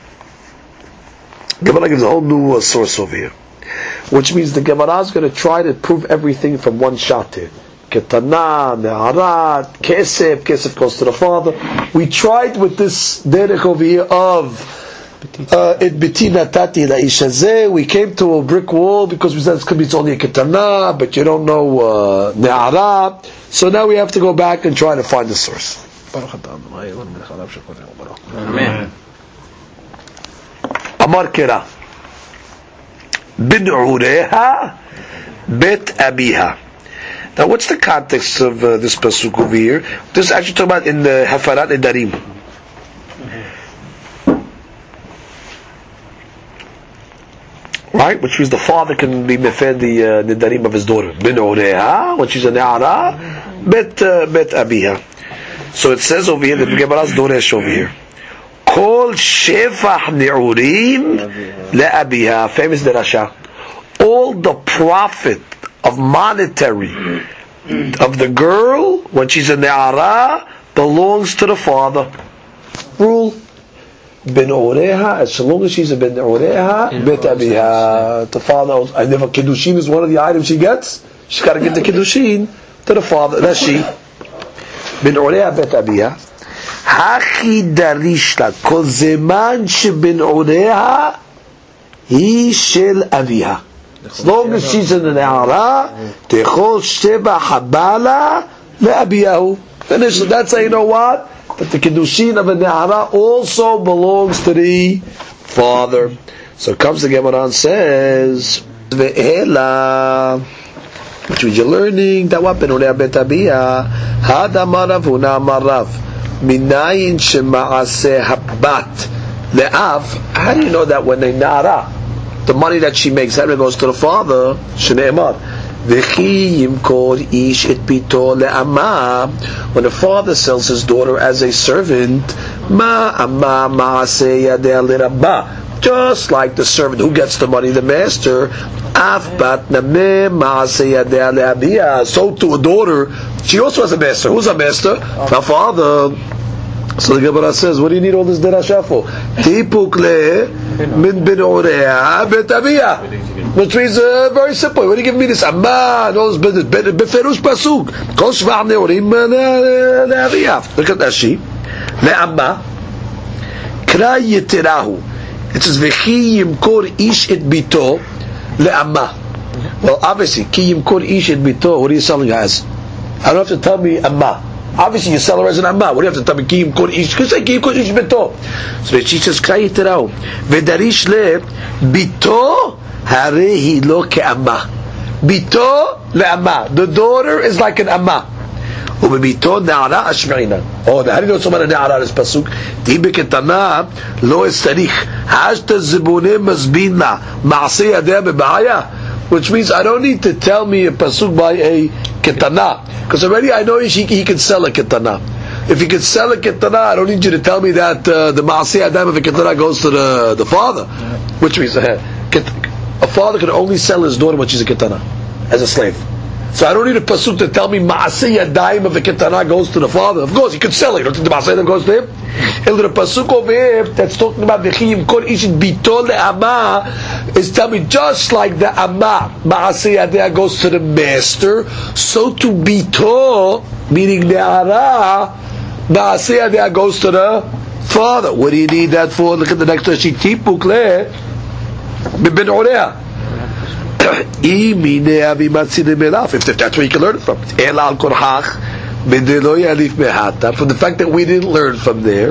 Speaker 3: Gemara gives a whole new uh, source over here. Which means the Gemara is going to try to prove everything from one shot here. Ketana, Ne'arat, Kesef, Kesef goes to the father. We tried with this derech over here of it biti natati la'ish hazeh. We came to a brick wall because we said it could be it's only a Ketana, but you don't know uh, Ne'arat. So now we have to go back and try to find the source. Amen. Amar Kera. Bin'ureha bet abiha. Now, what's the context of uh, this pasuk over here? This is actually talking about in the Hafarat Nedarim. Right? Which means the father can be mefer the uh, Nedarim of his daughter. Bin'ureha, when she's a ne'ara, bet uh, bet abiha. So it says over here, the Gemara's doresh over here. Kol shefach ne'urim le'abiha. Famous derasha. All the profit of monetary of the girl when she's a ne'ara belongs to the father. Rule. Ben oreha, as long as she's a ben oreha, bet abiha. The father owns. I never kiddushin is one of the items she gets. She's got to get the kiddushin to the father. That's she. Ben oreha bet abiha. Hachi darishla kol zeman sheben oreha hi shel aviha. As long as she's in the ne'ara, techol sheba habala le'abiyahu. Finish. That's how you know what? That the kiddushin of a ne'ara also belongs to the father. So comes the Gemara and says, ve'ela, which means you're learning that what ben oreha bet abiha hada marav huna marav. Minayin shema'aseh habat le'av. How do you know that when they nara, the money that she makes, that goes to the father? Shneimar V'chi yimkor ish et bito le'ama. When a father sells his daughter as a servant, ma amma ma'aseh yadeh l'rabba. Just like the servant who gets the money, the master, af bat nameh ma'aseh yadeh le'abiyah. So to a daughter, she also has a master. Who's a master? Her father. So the Gemara says, what do you need all this derasha for? Tipuk le min bin ureha bet abiyah. Which means uh, very simple. What do you give me this amma and all this business? Beferush pasuk. Kol shvach neurim le'abiyah. Look at that sheep. Le'amma. Kra yitirahu. It says, v'chi yimkor ish et bito le'amma. Well, obviously, ki yimkor ish et bito, what are you selling as? I don't have to tell me amma. Obviously, you sell her as an amma. What do you have to tell me? Ki yimkor ish. Because I ki yimkor ish bito. So she says, kra yitirahu. V'darish le bito harehi lo ke'amma. Bito le'amma. The daughter is like an amma. ובביתו נערה אשמעינה. או, how do you know someone נערה is פסוק? תהי בקטנה לא אסתריך. השת זבוני מזבין לה. מעשה ידיה בבעיה. Which means I don't need to tell me a pasuk by a ketana. Because already I know he, he can sell a ketana. If he can sell a ketana, I don't need you to tell me that uh, the maaseh adam of a ketana goes to the, the father. Which means uh, a father can only sell his daughter when she's a ketana, as a slave. So I don't need a pasuk to tell me maaseh yadayim of the ketana goes to the father. Of course, he could sell it. You don't think the maaseh yadayim goes to him? And the pasuk over here that's talking about the chiyim kol ishin bito le'ama is telling me just like the amma maaseh yadayim goes to the master, so to bito, meaning ne'ara, maaseh yadayim goes to the father. What do you need that for? Look at the next one. Tipuk le bin ureha. If that's where you can learn it from. From the fact that we didn't learn from there.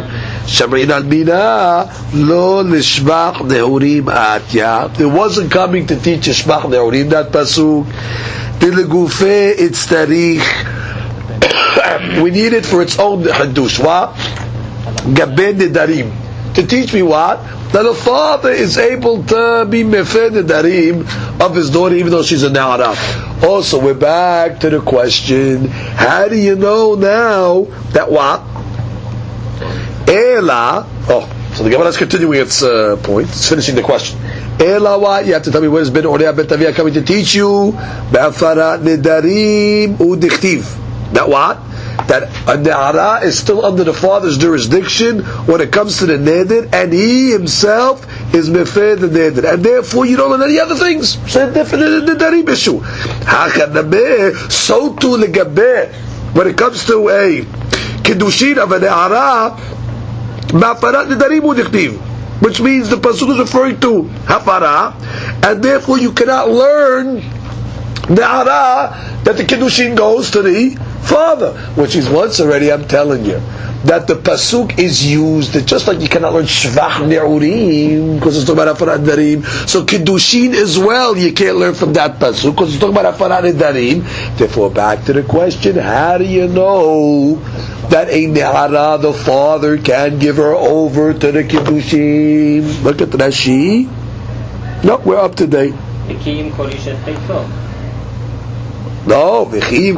Speaker 3: It wasn't coming to teach Shmach Nehurim, that pasuk. We need it for its own hadush. What? Gaben Nedarim. To teach me what? That a father is able to be mefer nedarim of his daughter even though she's a na'ara. Also, we're back to the question, how do you know now that what? Ela, oh, so the Gemara is continuing its uh, point, it's finishing the question. Ela what? You have to tell me where is Ben Ureha Bet Aviyah coming to teach you? Be'afarat nedarim u'dichtiv. That what? That a ne'ara is still under the father's jurisdiction when it comes to the neder, and he himself is mefer the neder, and therefore you don't learn any other things. So definitely the nedarim issue. So too legabe when it comes to a kiddushin of a ne'ara, ma'afarat nedarim u'dichtiv, which means the pasuk is referring to hafara, and therefore you cannot learn ne'ara that the kiddushin goes to the father, which is once already, I'm telling you, that the pasuk is used, that just like you cannot learn shvach ne'urim, because it's talking about hafarat nedarim, so kiddushin as well, you can't learn from that pasuk, because it's talking about hafarat nedarim. Therefore, back to the question, how do you know that a ne'ara, the father, can give her over to the kiddushin? Look at Rashi. No, we're up to date. No, okay.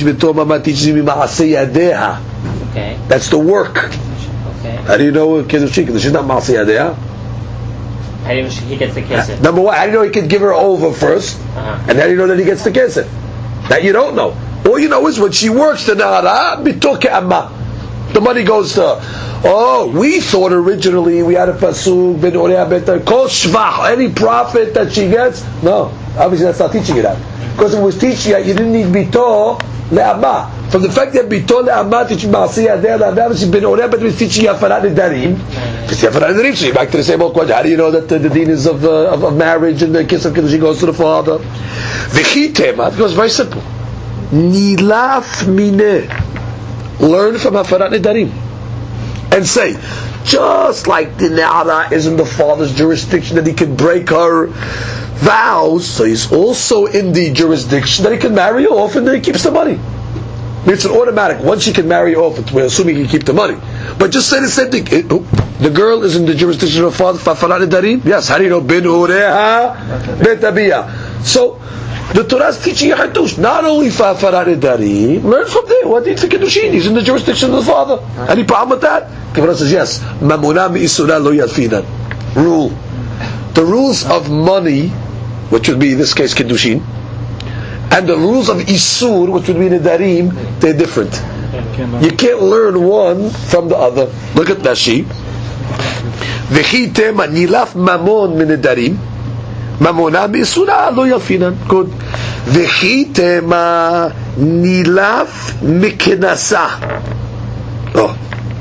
Speaker 3: That's the work.
Speaker 6: Okay.
Speaker 3: How do you know Kiddushin? Kiddushin is not Ma'aseh Yadeha.
Speaker 6: How do you know he gets the kesef?
Speaker 3: Number one, how do you know he can give her over first?
Speaker 6: Uh-huh.
Speaker 3: And how do you know that he gets the kesef? That you don't know. All you know is when she works the Na'ara, bitoke amma. The money goes to her. Oh, we thought originally we had a pasuk, ben Ureha bet kol shvach, any profit that she gets. No, obviously that's not teaching you that. Because if it was teaching you, you didn't need bito le'amma. From the fact that bito le'amma teaching ma'aseh yadeh le'amma, obviously ben Ureha bet was teaching hafarat nedarim. It's hafarat nedarim. So you're back to the same old question. How do you know that the, the deen is of, uh, of, of marriage and the kiss of kiddushin goes to the father? V'chi tema. It goes very simple. Nilaf mineh. Learn from hafarat nedarim and say, just like the ne'ara is in the father's jurisdiction that he can break her vows, so he's also in the jurisdiction that he can marry her off and then he keeps the money. It's an automatic. Once he can marry her off, we're assuming he can keep the money. But just say the same thing. It, oh, the girl is in the jurisdiction of her father, hafarat nedarim. Yes. How do you know? Ben Ureha Bet Aviyah. So The Torah is teaching you Hadush. Not only for Hafarat Nedarim, learn from there. What needs to Kiddushin? He's in the jurisdiction of the father. Any problem with that? Gemara says yes. Mamuna mi'isura lo yalfinan. Rule. The rules of money, which would be in this case Kiddushin, and the rules of Isur, which would be Nedarim, they're different. You can't learn one from the other. Look at Rashi. V'chi tema nilaf mamon min Nedarim. Mamona mi'isura lo yalfinan. Good. V'chi tema nilaf mikinasa. Oh.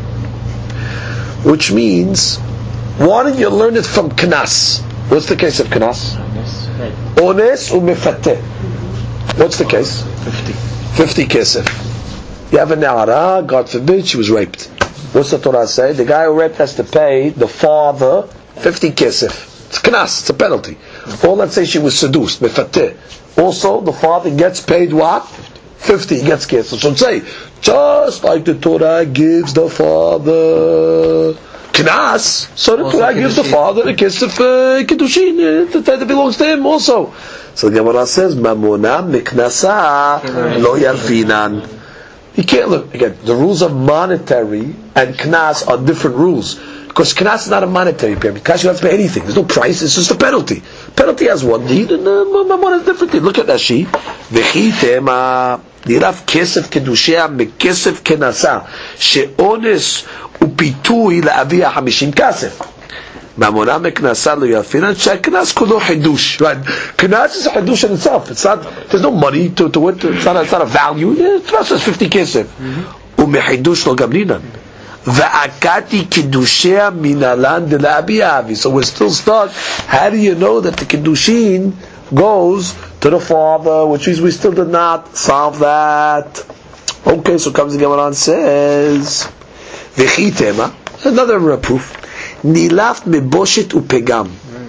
Speaker 3: Which means, why don't you learn it from Knas? What's the case of Knas? Ones u'mefateh. What's the case? Fifty. Fifty kesef. You have a Na'ara, God forbid, she was raped. What's the Torah say? The guy who raped has to pay the father fifty kesef. It's Knas, it's a penalty. Or let's say she was seduced, mefateh. Also, the father gets paid what? Fifty, he gets kesef. So say, just like the Torah gives the father Knas, so the also Torah gives the father the kesef uh, Kiddushin, uh, that belongs to him also. So the Gemara says, Mamona miknasa lo yarfinan. You can't look again. The rules of monetary and Knas are different rules. Because Knas is not a monetary payment. Knas you don't have to pay anything. There's no price. It's just a penalty. Penalty has one deed, and uh, Mamona has a different deed. Look at Rashi. V'chitema niraf kesef kedushea mekesef kenasa she'ones upitui la'avia hamishim kasef. Mamona meknasa lo yafinan she'knas kulo hidush. Right? Knas is a hidush in itself. It's not. There's no money to, to it. It's not. A, it's not a value. Knas is fifty kesef. Umehidush lo gamlinan. Va'akati kiddushea minalan de la'abiyavi. So we're still stuck. How do you know that the kiddushin goes to the father? Which means we still did not solve that. Okay, so comes the Gemara and says, V'chitema, another uh, proof. Nilaf meboshet upegam.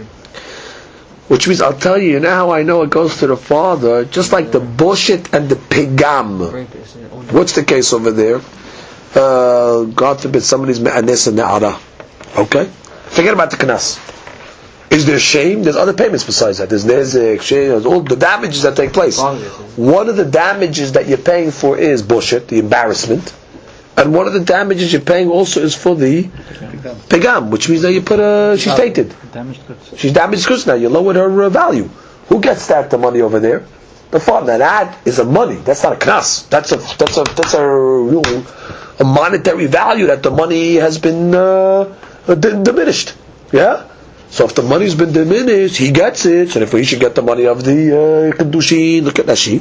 Speaker 3: Which means, I'll tell you, you know how I know it goes to the father? Just like the boshet and the pegam. What's the case over there? Uh, God forbid somebody's me'anes and na'ara. Okay? Forget about the knas. Is there shame? There's other payments besides that. There's nezek, shame, there's all the damages that take place. One of the damages that you're paying for is bullshit, the embarrassment. And one of the damages you're paying also is for the pegam, which means that you put a, she's tainted. She's damaged goods now. You lowered her uh, value. Who gets that, the money over there? The father. Now that is a money. That's not a knas. That's a, that's a, that's a, you know, a monetary value that the money has been uh, d- diminished. Yeah? So if the money's been diminished, he gets it. So therefore he should get the money of the uh, Kiddushin. Look at Rashi.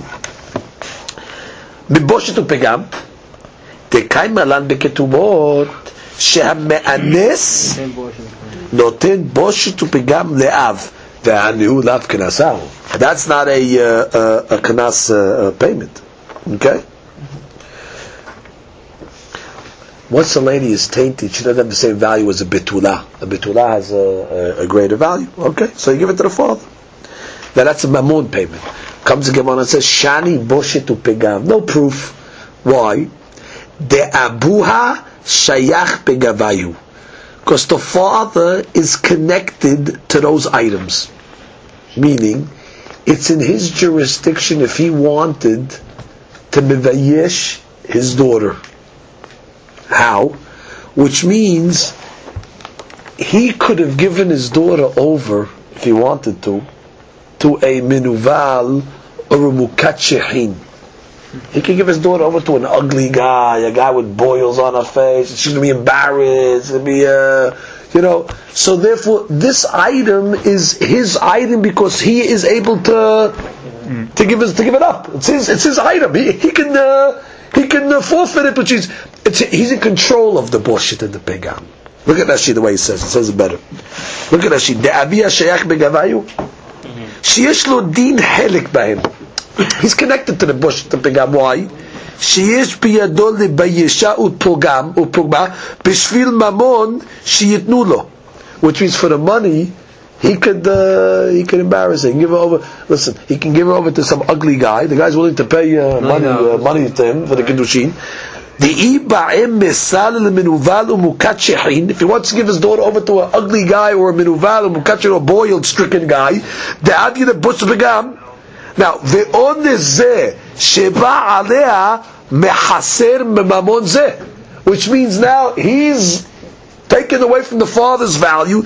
Speaker 3: Miboshet upegam tekay malan beketubot shehamme'anes noten boshet upegam le'av ve'anihu lav knasahu. That's not a uh, uh, a knas uh, payment. Okay? Once a lady is tainted, she doesn't have the same value as a betula. A betula has a, a, a greater value. Okay, so you give it to the father. Now that's a mammon payment. Comes the Gemara and says, Shani boshet upegam. No proof. Why? De abuha shayach pegavayu. Because the father is connected to those items. Meaning, it's in his jurisdiction if he wanted to mevayesh his daughter. How? Which means he could have given his daughter over, if he wanted to, to a minuval or a mukatchehin. He could give his daughter over to an ugly guy, a guy with boils on her face. She's going to be embarrassed. It'll be, uh, you know. So therefore, this item is his item because he is able to to give his, to give it up. It's his it's his item. He, he can. Uh, He can uh, forfeit it, which is it's, he's in control of the bullshit and the pegam. Look at Rashi the way he says it. Says it better. Look at Rashi. De'avia shayach begavayu. Sheyesh lo din helik b'hem. He's connected to the bullshit, the pegam. Why? Sheyesh biyado lebayesha utpogam utpogma b'shvil mamon sheyitnu lo. Which means for the money, he could uh, he could embarrass her. He can give her over. Listen, he can give her over to some ugly guy. The guy's willing to pay uh, money uh, money to him for the kiddushin. If he wants to give his daughter over to an ugly guy or a minuval or mukatche or a boiled stricken guy, Now, ve'on zeh sheba alea mechaser memamon zeh, which means now he's taken away from the father's value.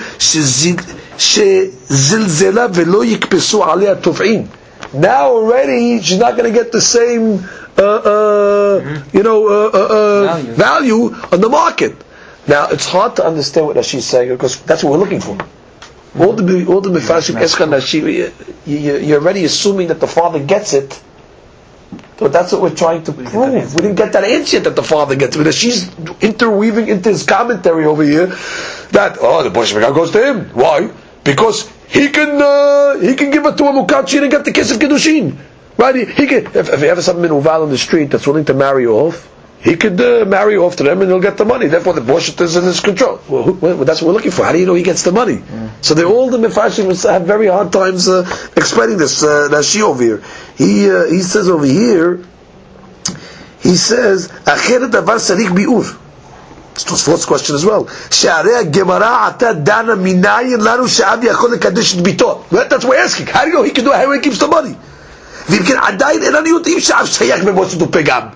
Speaker 3: Shezilzela velo yikpesu alea tof'in. Now already she's not going to get the same, uh, uh, mm-hmm. you know, uh, uh, uh, value. value on the market. Now it's hard to understand what she's saying because that's what we're looking for. All the all the mefashim eschan Rashi, you're already assuming that the father gets it. But that's what we're trying to prove. We didn't get that answer that the father gets it. But she's interweaving into his commentary over here that oh the Bosh goes to him. Why? Because he can uh, he can give it to a mukachin and get the kiss of kiddushin. Right? He, he can if, if you have some minuval on the street that's willing to marry off. He could uh, marry off to them and he'll get the money. Therefore, the borshet is in his control. Well, who, well, that's what we're looking for. How do you know he gets the money? Mm. So they all the mefashim have very hard times uh, explaining this. Uh, Rashi over here, he uh, he says over here, he says, "Acheret davar sarich biur." It's the fourth question as well. She'arei gemara ata dana minayin lanu she'av yachol lekadesh et bito. That's what we're asking. How do you know he can do it? How he keeps the money? V'im ken adayin enani yotim she'av shayach b'mosut upegam.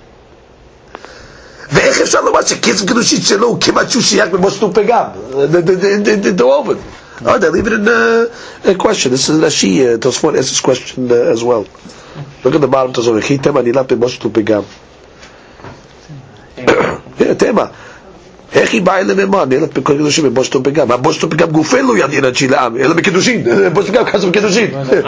Speaker 3: ואיך אפשר לומר שכסף קדושית שלו הוא כמעט שהוא שייך במושת ופגם? The oven. Oh, they leave it in uh, a question. This is Rashi, uh, Tosfot asks this question uh, as well. Look at the bottom of Tosfot. וכי תמה נילה במושת ופגם. תמה. איך היא באה לממה? נילה בכל קדושים במושת ופגם. המושת ופגם גופה לא ידעין עד שילעם, אלא בקדושין. מושת ופגם כסף בקדושין.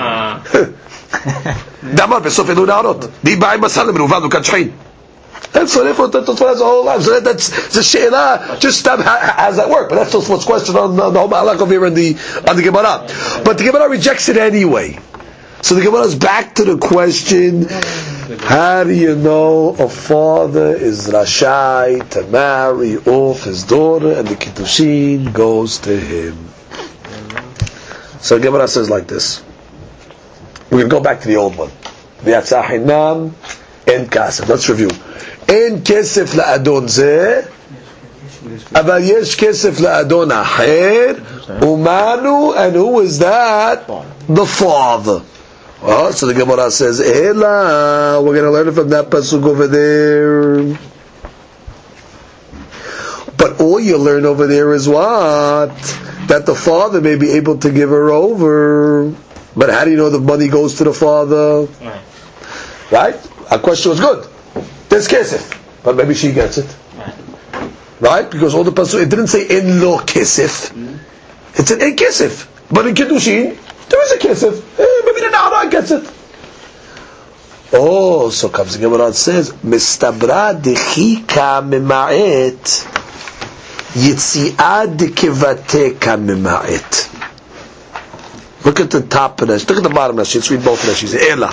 Speaker 3: דאמר בסוף אלו נערות. די באה עם מסע למנובל וכאן שכין. And so therefore, that's has a whole life. So that, that's the she'elah. Just stop. How, how does that work? But that's Tosfot's question on the, the whole malach over here on the on the Gemara. But the Gemara rejects it anyway. So the Gemara is back to the question: how do you know a father is rashai to marry off his daughter, and the kiddushin goes to him? So the Gemara says like this. We're going to go back to the old one. The Atzahinam and Kasef. Let's review. אין כסף לאדון זה, אבל יש כסף לאדון אחר, ומנו, and who is that? The father. Well, so the Gemara says, Ela, we're going to learn it from that pasuk over there. But all you learn over there is what? That the father may be able to give her over. But how do you know the money goes to the father? Right? Our question was good. There's kesef, but maybe she gets it, right? Because all the pasuk it didn't say in lo kesef, it's an in kesef. But in kiddushin there is a kesef. Eh, maybe the nahara gets it. Oh, so comes the Gemara and says mistabra dechika mema'et yitziad dekivateka mema'et. Look at the top of this. Look at the bottom of this. Let's read both of these. Ela.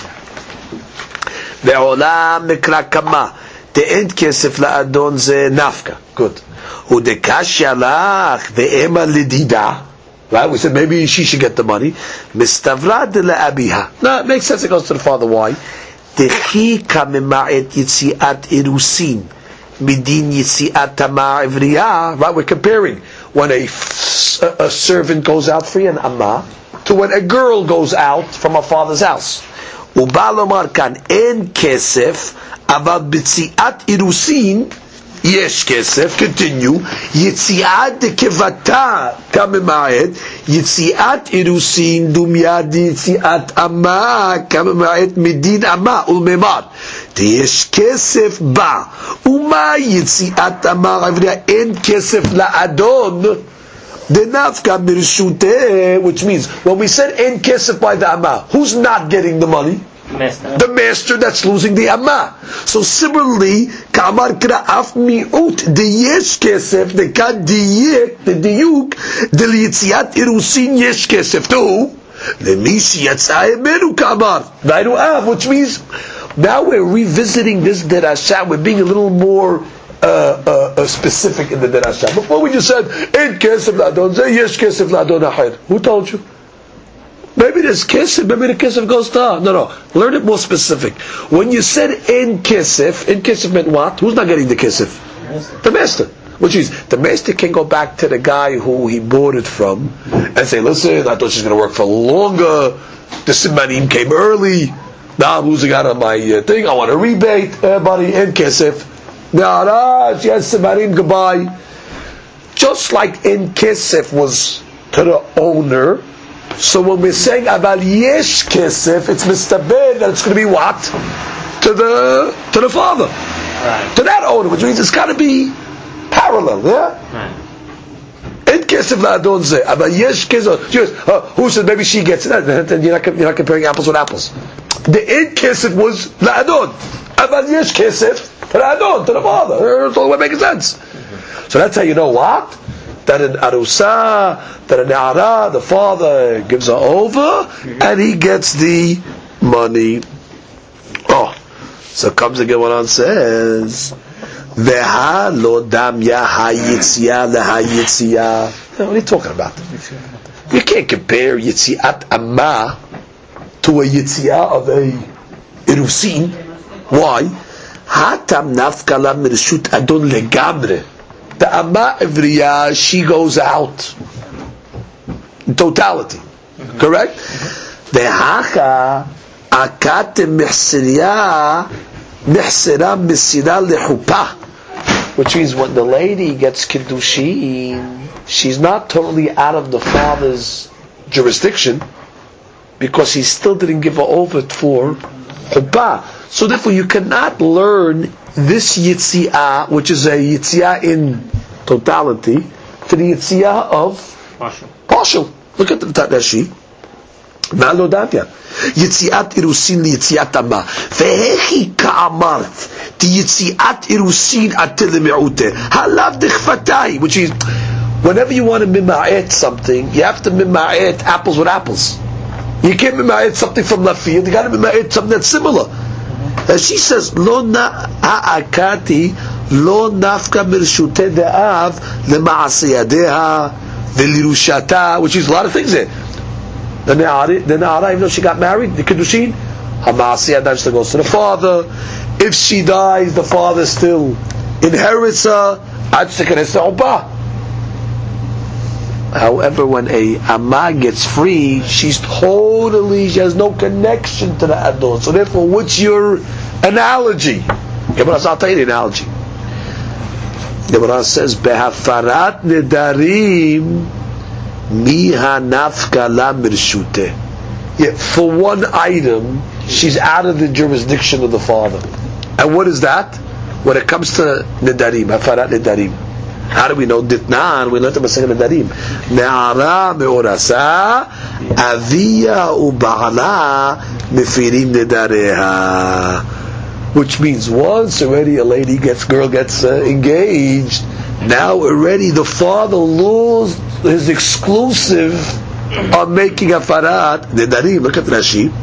Speaker 3: בעולם מקרא כמה תאין כסף לאדון זה נפקה. Good. ודקשיה לך ואמה לדידה. Right? We said maybe she should get the money. מסתברא דלאביها. No, it makes sense it goes to the father. Why? דחיקה ממעט יציאת אירוסין מדין יציאת תמה עברייה. Right? We're comparing when a, a servant goes out free, an amma, to when a girl goes out from her father's house. ובא לומר כאן, אין כסף, אבל בציאת אירוסין, יש כסף, continue, יציאת דקבתה כממעט, יציאת אירוסין דומיד יציאת אמה, כממעט מדין אמה ולממד. יש כסף בה, ומה יציאת אמה, אין כסף לאדון, דנפקה ברשותה, which means, when we said אין כסף by the amma, who's not getting the money?
Speaker 6: Master.
Speaker 3: The master that's losing the amma. So similarly, כאמר קרא מיעוט דיש כסף, דכאן דייק, דדיוק, דליציאת אירוסין יש כסף. תו, למי שיצא ממנו כאמר. והיינו אב, which means, now we're revisiting this derasha, we're being a little more Uh, uh, uh, specific in the derasha. Before we just said, "Ein kesef la'adon zeh, yesh kesef la'adon acher." Who told you? Maybe there's kesef, maybe the kesef goes to her. No, no. Learn it more specific. When you said "ein kesef," "ein kesef" meant what? Who's not getting the kesef? The master. Which is, the master can go back to the guy who he bought it from and say, "Listen, I thought she's going to work for longer.
Speaker 2: the simanim came early. Now I'm losing out on my uh, thing. I want a rebate, uh, buddy, and kesef. Na'ara, she has simanim, goodbye. Just like in kesef was to the owner, so when we're saying aval yesh kesef, it's mistaber that it's going to be what? To the to the father,
Speaker 6: right.
Speaker 2: To that owner, which means it's got to be parallel, yeah.
Speaker 6: Right.
Speaker 2: In kesef la'adon zeh, aval yesh kesef. Uh, who said maybe she gets it? Then you're not you're not comparing apples with apples. The in kesef was la'adon, aval yesh kesef to la'adon, to the father. It's all the way making sense. So that's how you know what? That an arusa, that an na'ara, the father gives her over, and he gets the money. Oh, so comes again what on says, Veha lo damya hayitzia lehayitzia. What are you talking about? You can't compare yitziat amma to a yitzia of a irusin. Why? Hatam nafkala mirshut adon legamre. The amma evriya, she goes out in totality, mm-hmm. Correct? The hacha akat mihsiriya mihsira misira lehupa, which means when the lady gets kiddushin, she's not totally out of the father's jurisdiction because he still didn't give her over for hupa. So therefore, you cannot learn this yitziah, which is a yitziah in totality, to the yitziah of
Speaker 6: partial.
Speaker 2: Partial. Look at the Rashi. Ma'alo damya. Yitziat irusin li yitziat amma. Vehechi ka'amart. Ti yitziat irusin atil me'ute. Halav dechfatai. Which is, whenever you want to mima'et something, you have to mima'et apples with apples. You can't mima'et something from left field. You got to mima'et something that's similar. And she says, "Lo na ha'akati, lo nafka mirshute de'av lema'asiyadeha v'lirushata," which is a lot of things there. The Na'ara, the Na'ara, even though she got married, the Kiddushin, ha'ma'asiyadah still goes to the father. If she dies, the father still inherits her. However, when a Amma gets free, she's totally, she has no connection to the Adon. So therefore, what's your analogy? Gemara, I'll tell you the analogy. Gemara says, Behafarat nedarim miha nafka la mirshute. Yeah, for one item, she's out of the jurisdiction of the father. And what is that? When it comes to nedarim, hafarat nedarim. How do we know ditnan? We learned the Masechet Nedarim. Ne'ara me'orasa aviya u'ba'ala mefirim nedareha. Which means once already a lady gets, girl gets uh, engaged, now already the father loses his exclusive on making hafarat nedarim. Look at Rashi.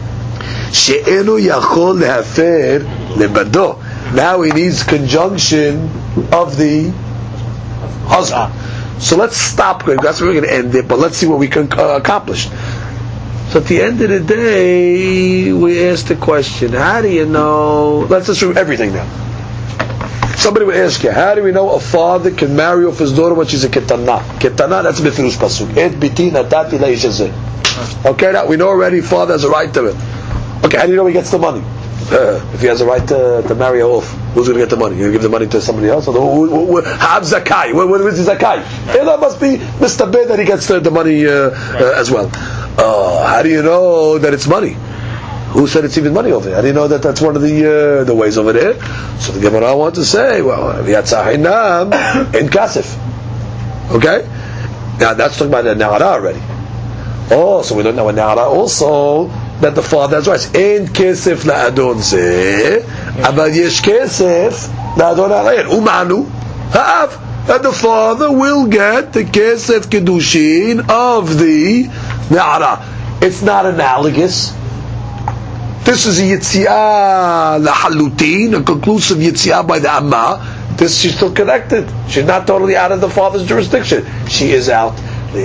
Speaker 2: She'enu yachol lehafer lebado. Now he needs conjunction of the husband. So let's stop. That's where we're going to end it. But let's see what we can uh, accomplish. So at the end of the day, we ask the question: how do you know? Let's assume everything now. Somebody would ask you, how do we know a father can marry off his daughter when she's a ketana? Ketana, that's befirush pasuk. Et biti natati la'ish hazeh. Okay, now we know already. Father has a right to it. Okay, how do you know he gets the money? Uh, if he has a right to, to marry her off, who's going to get the money? You give the money to somebody else? Or who, who, who, have zakai? What, what is the zakai? Yeah, that must be Mister Ben that he gets the, the money uh, uh, as well. Uh, how do you know that it's money? Who said it's even money over there? How do you know that that's one of the uh, the ways over there? So the Gemara wants to say, well, Yatzahinam in Kasif. Okay? Now that's talking about the Na'ara already. Oh, so we don't know a Na'ara also that the father has rights. In kesef la'adon zeh, aval yesh kesef la'adon ha'rein. Umanu ha'av. And the father will get the kesef kedushin of the Na'ara. It's not analogous. This is a yitziah lahalutin, a conclusive yitziah by the Amma. This, she's still connected. She's not totally out of the father's jurisdiction. She is out.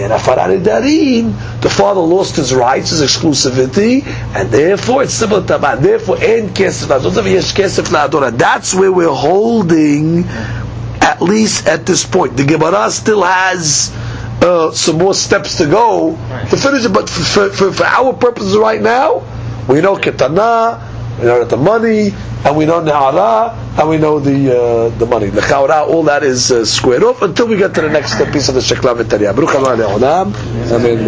Speaker 2: The father lost his rights, his exclusivity, and therefore it's similar to that. Therefore, that's where we're holding, at least at this point. The Gemara still has
Speaker 3: uh, some more steps to go to finish it. But for, for, for our purposes right now, we know ketana, we know the money, and we know ne'ara, and we know the uh, the money. The chaura, all that is uh, squared off until we get to the next piece of the shekla v'tariyah. Baruch Adonai le'olam. Amen.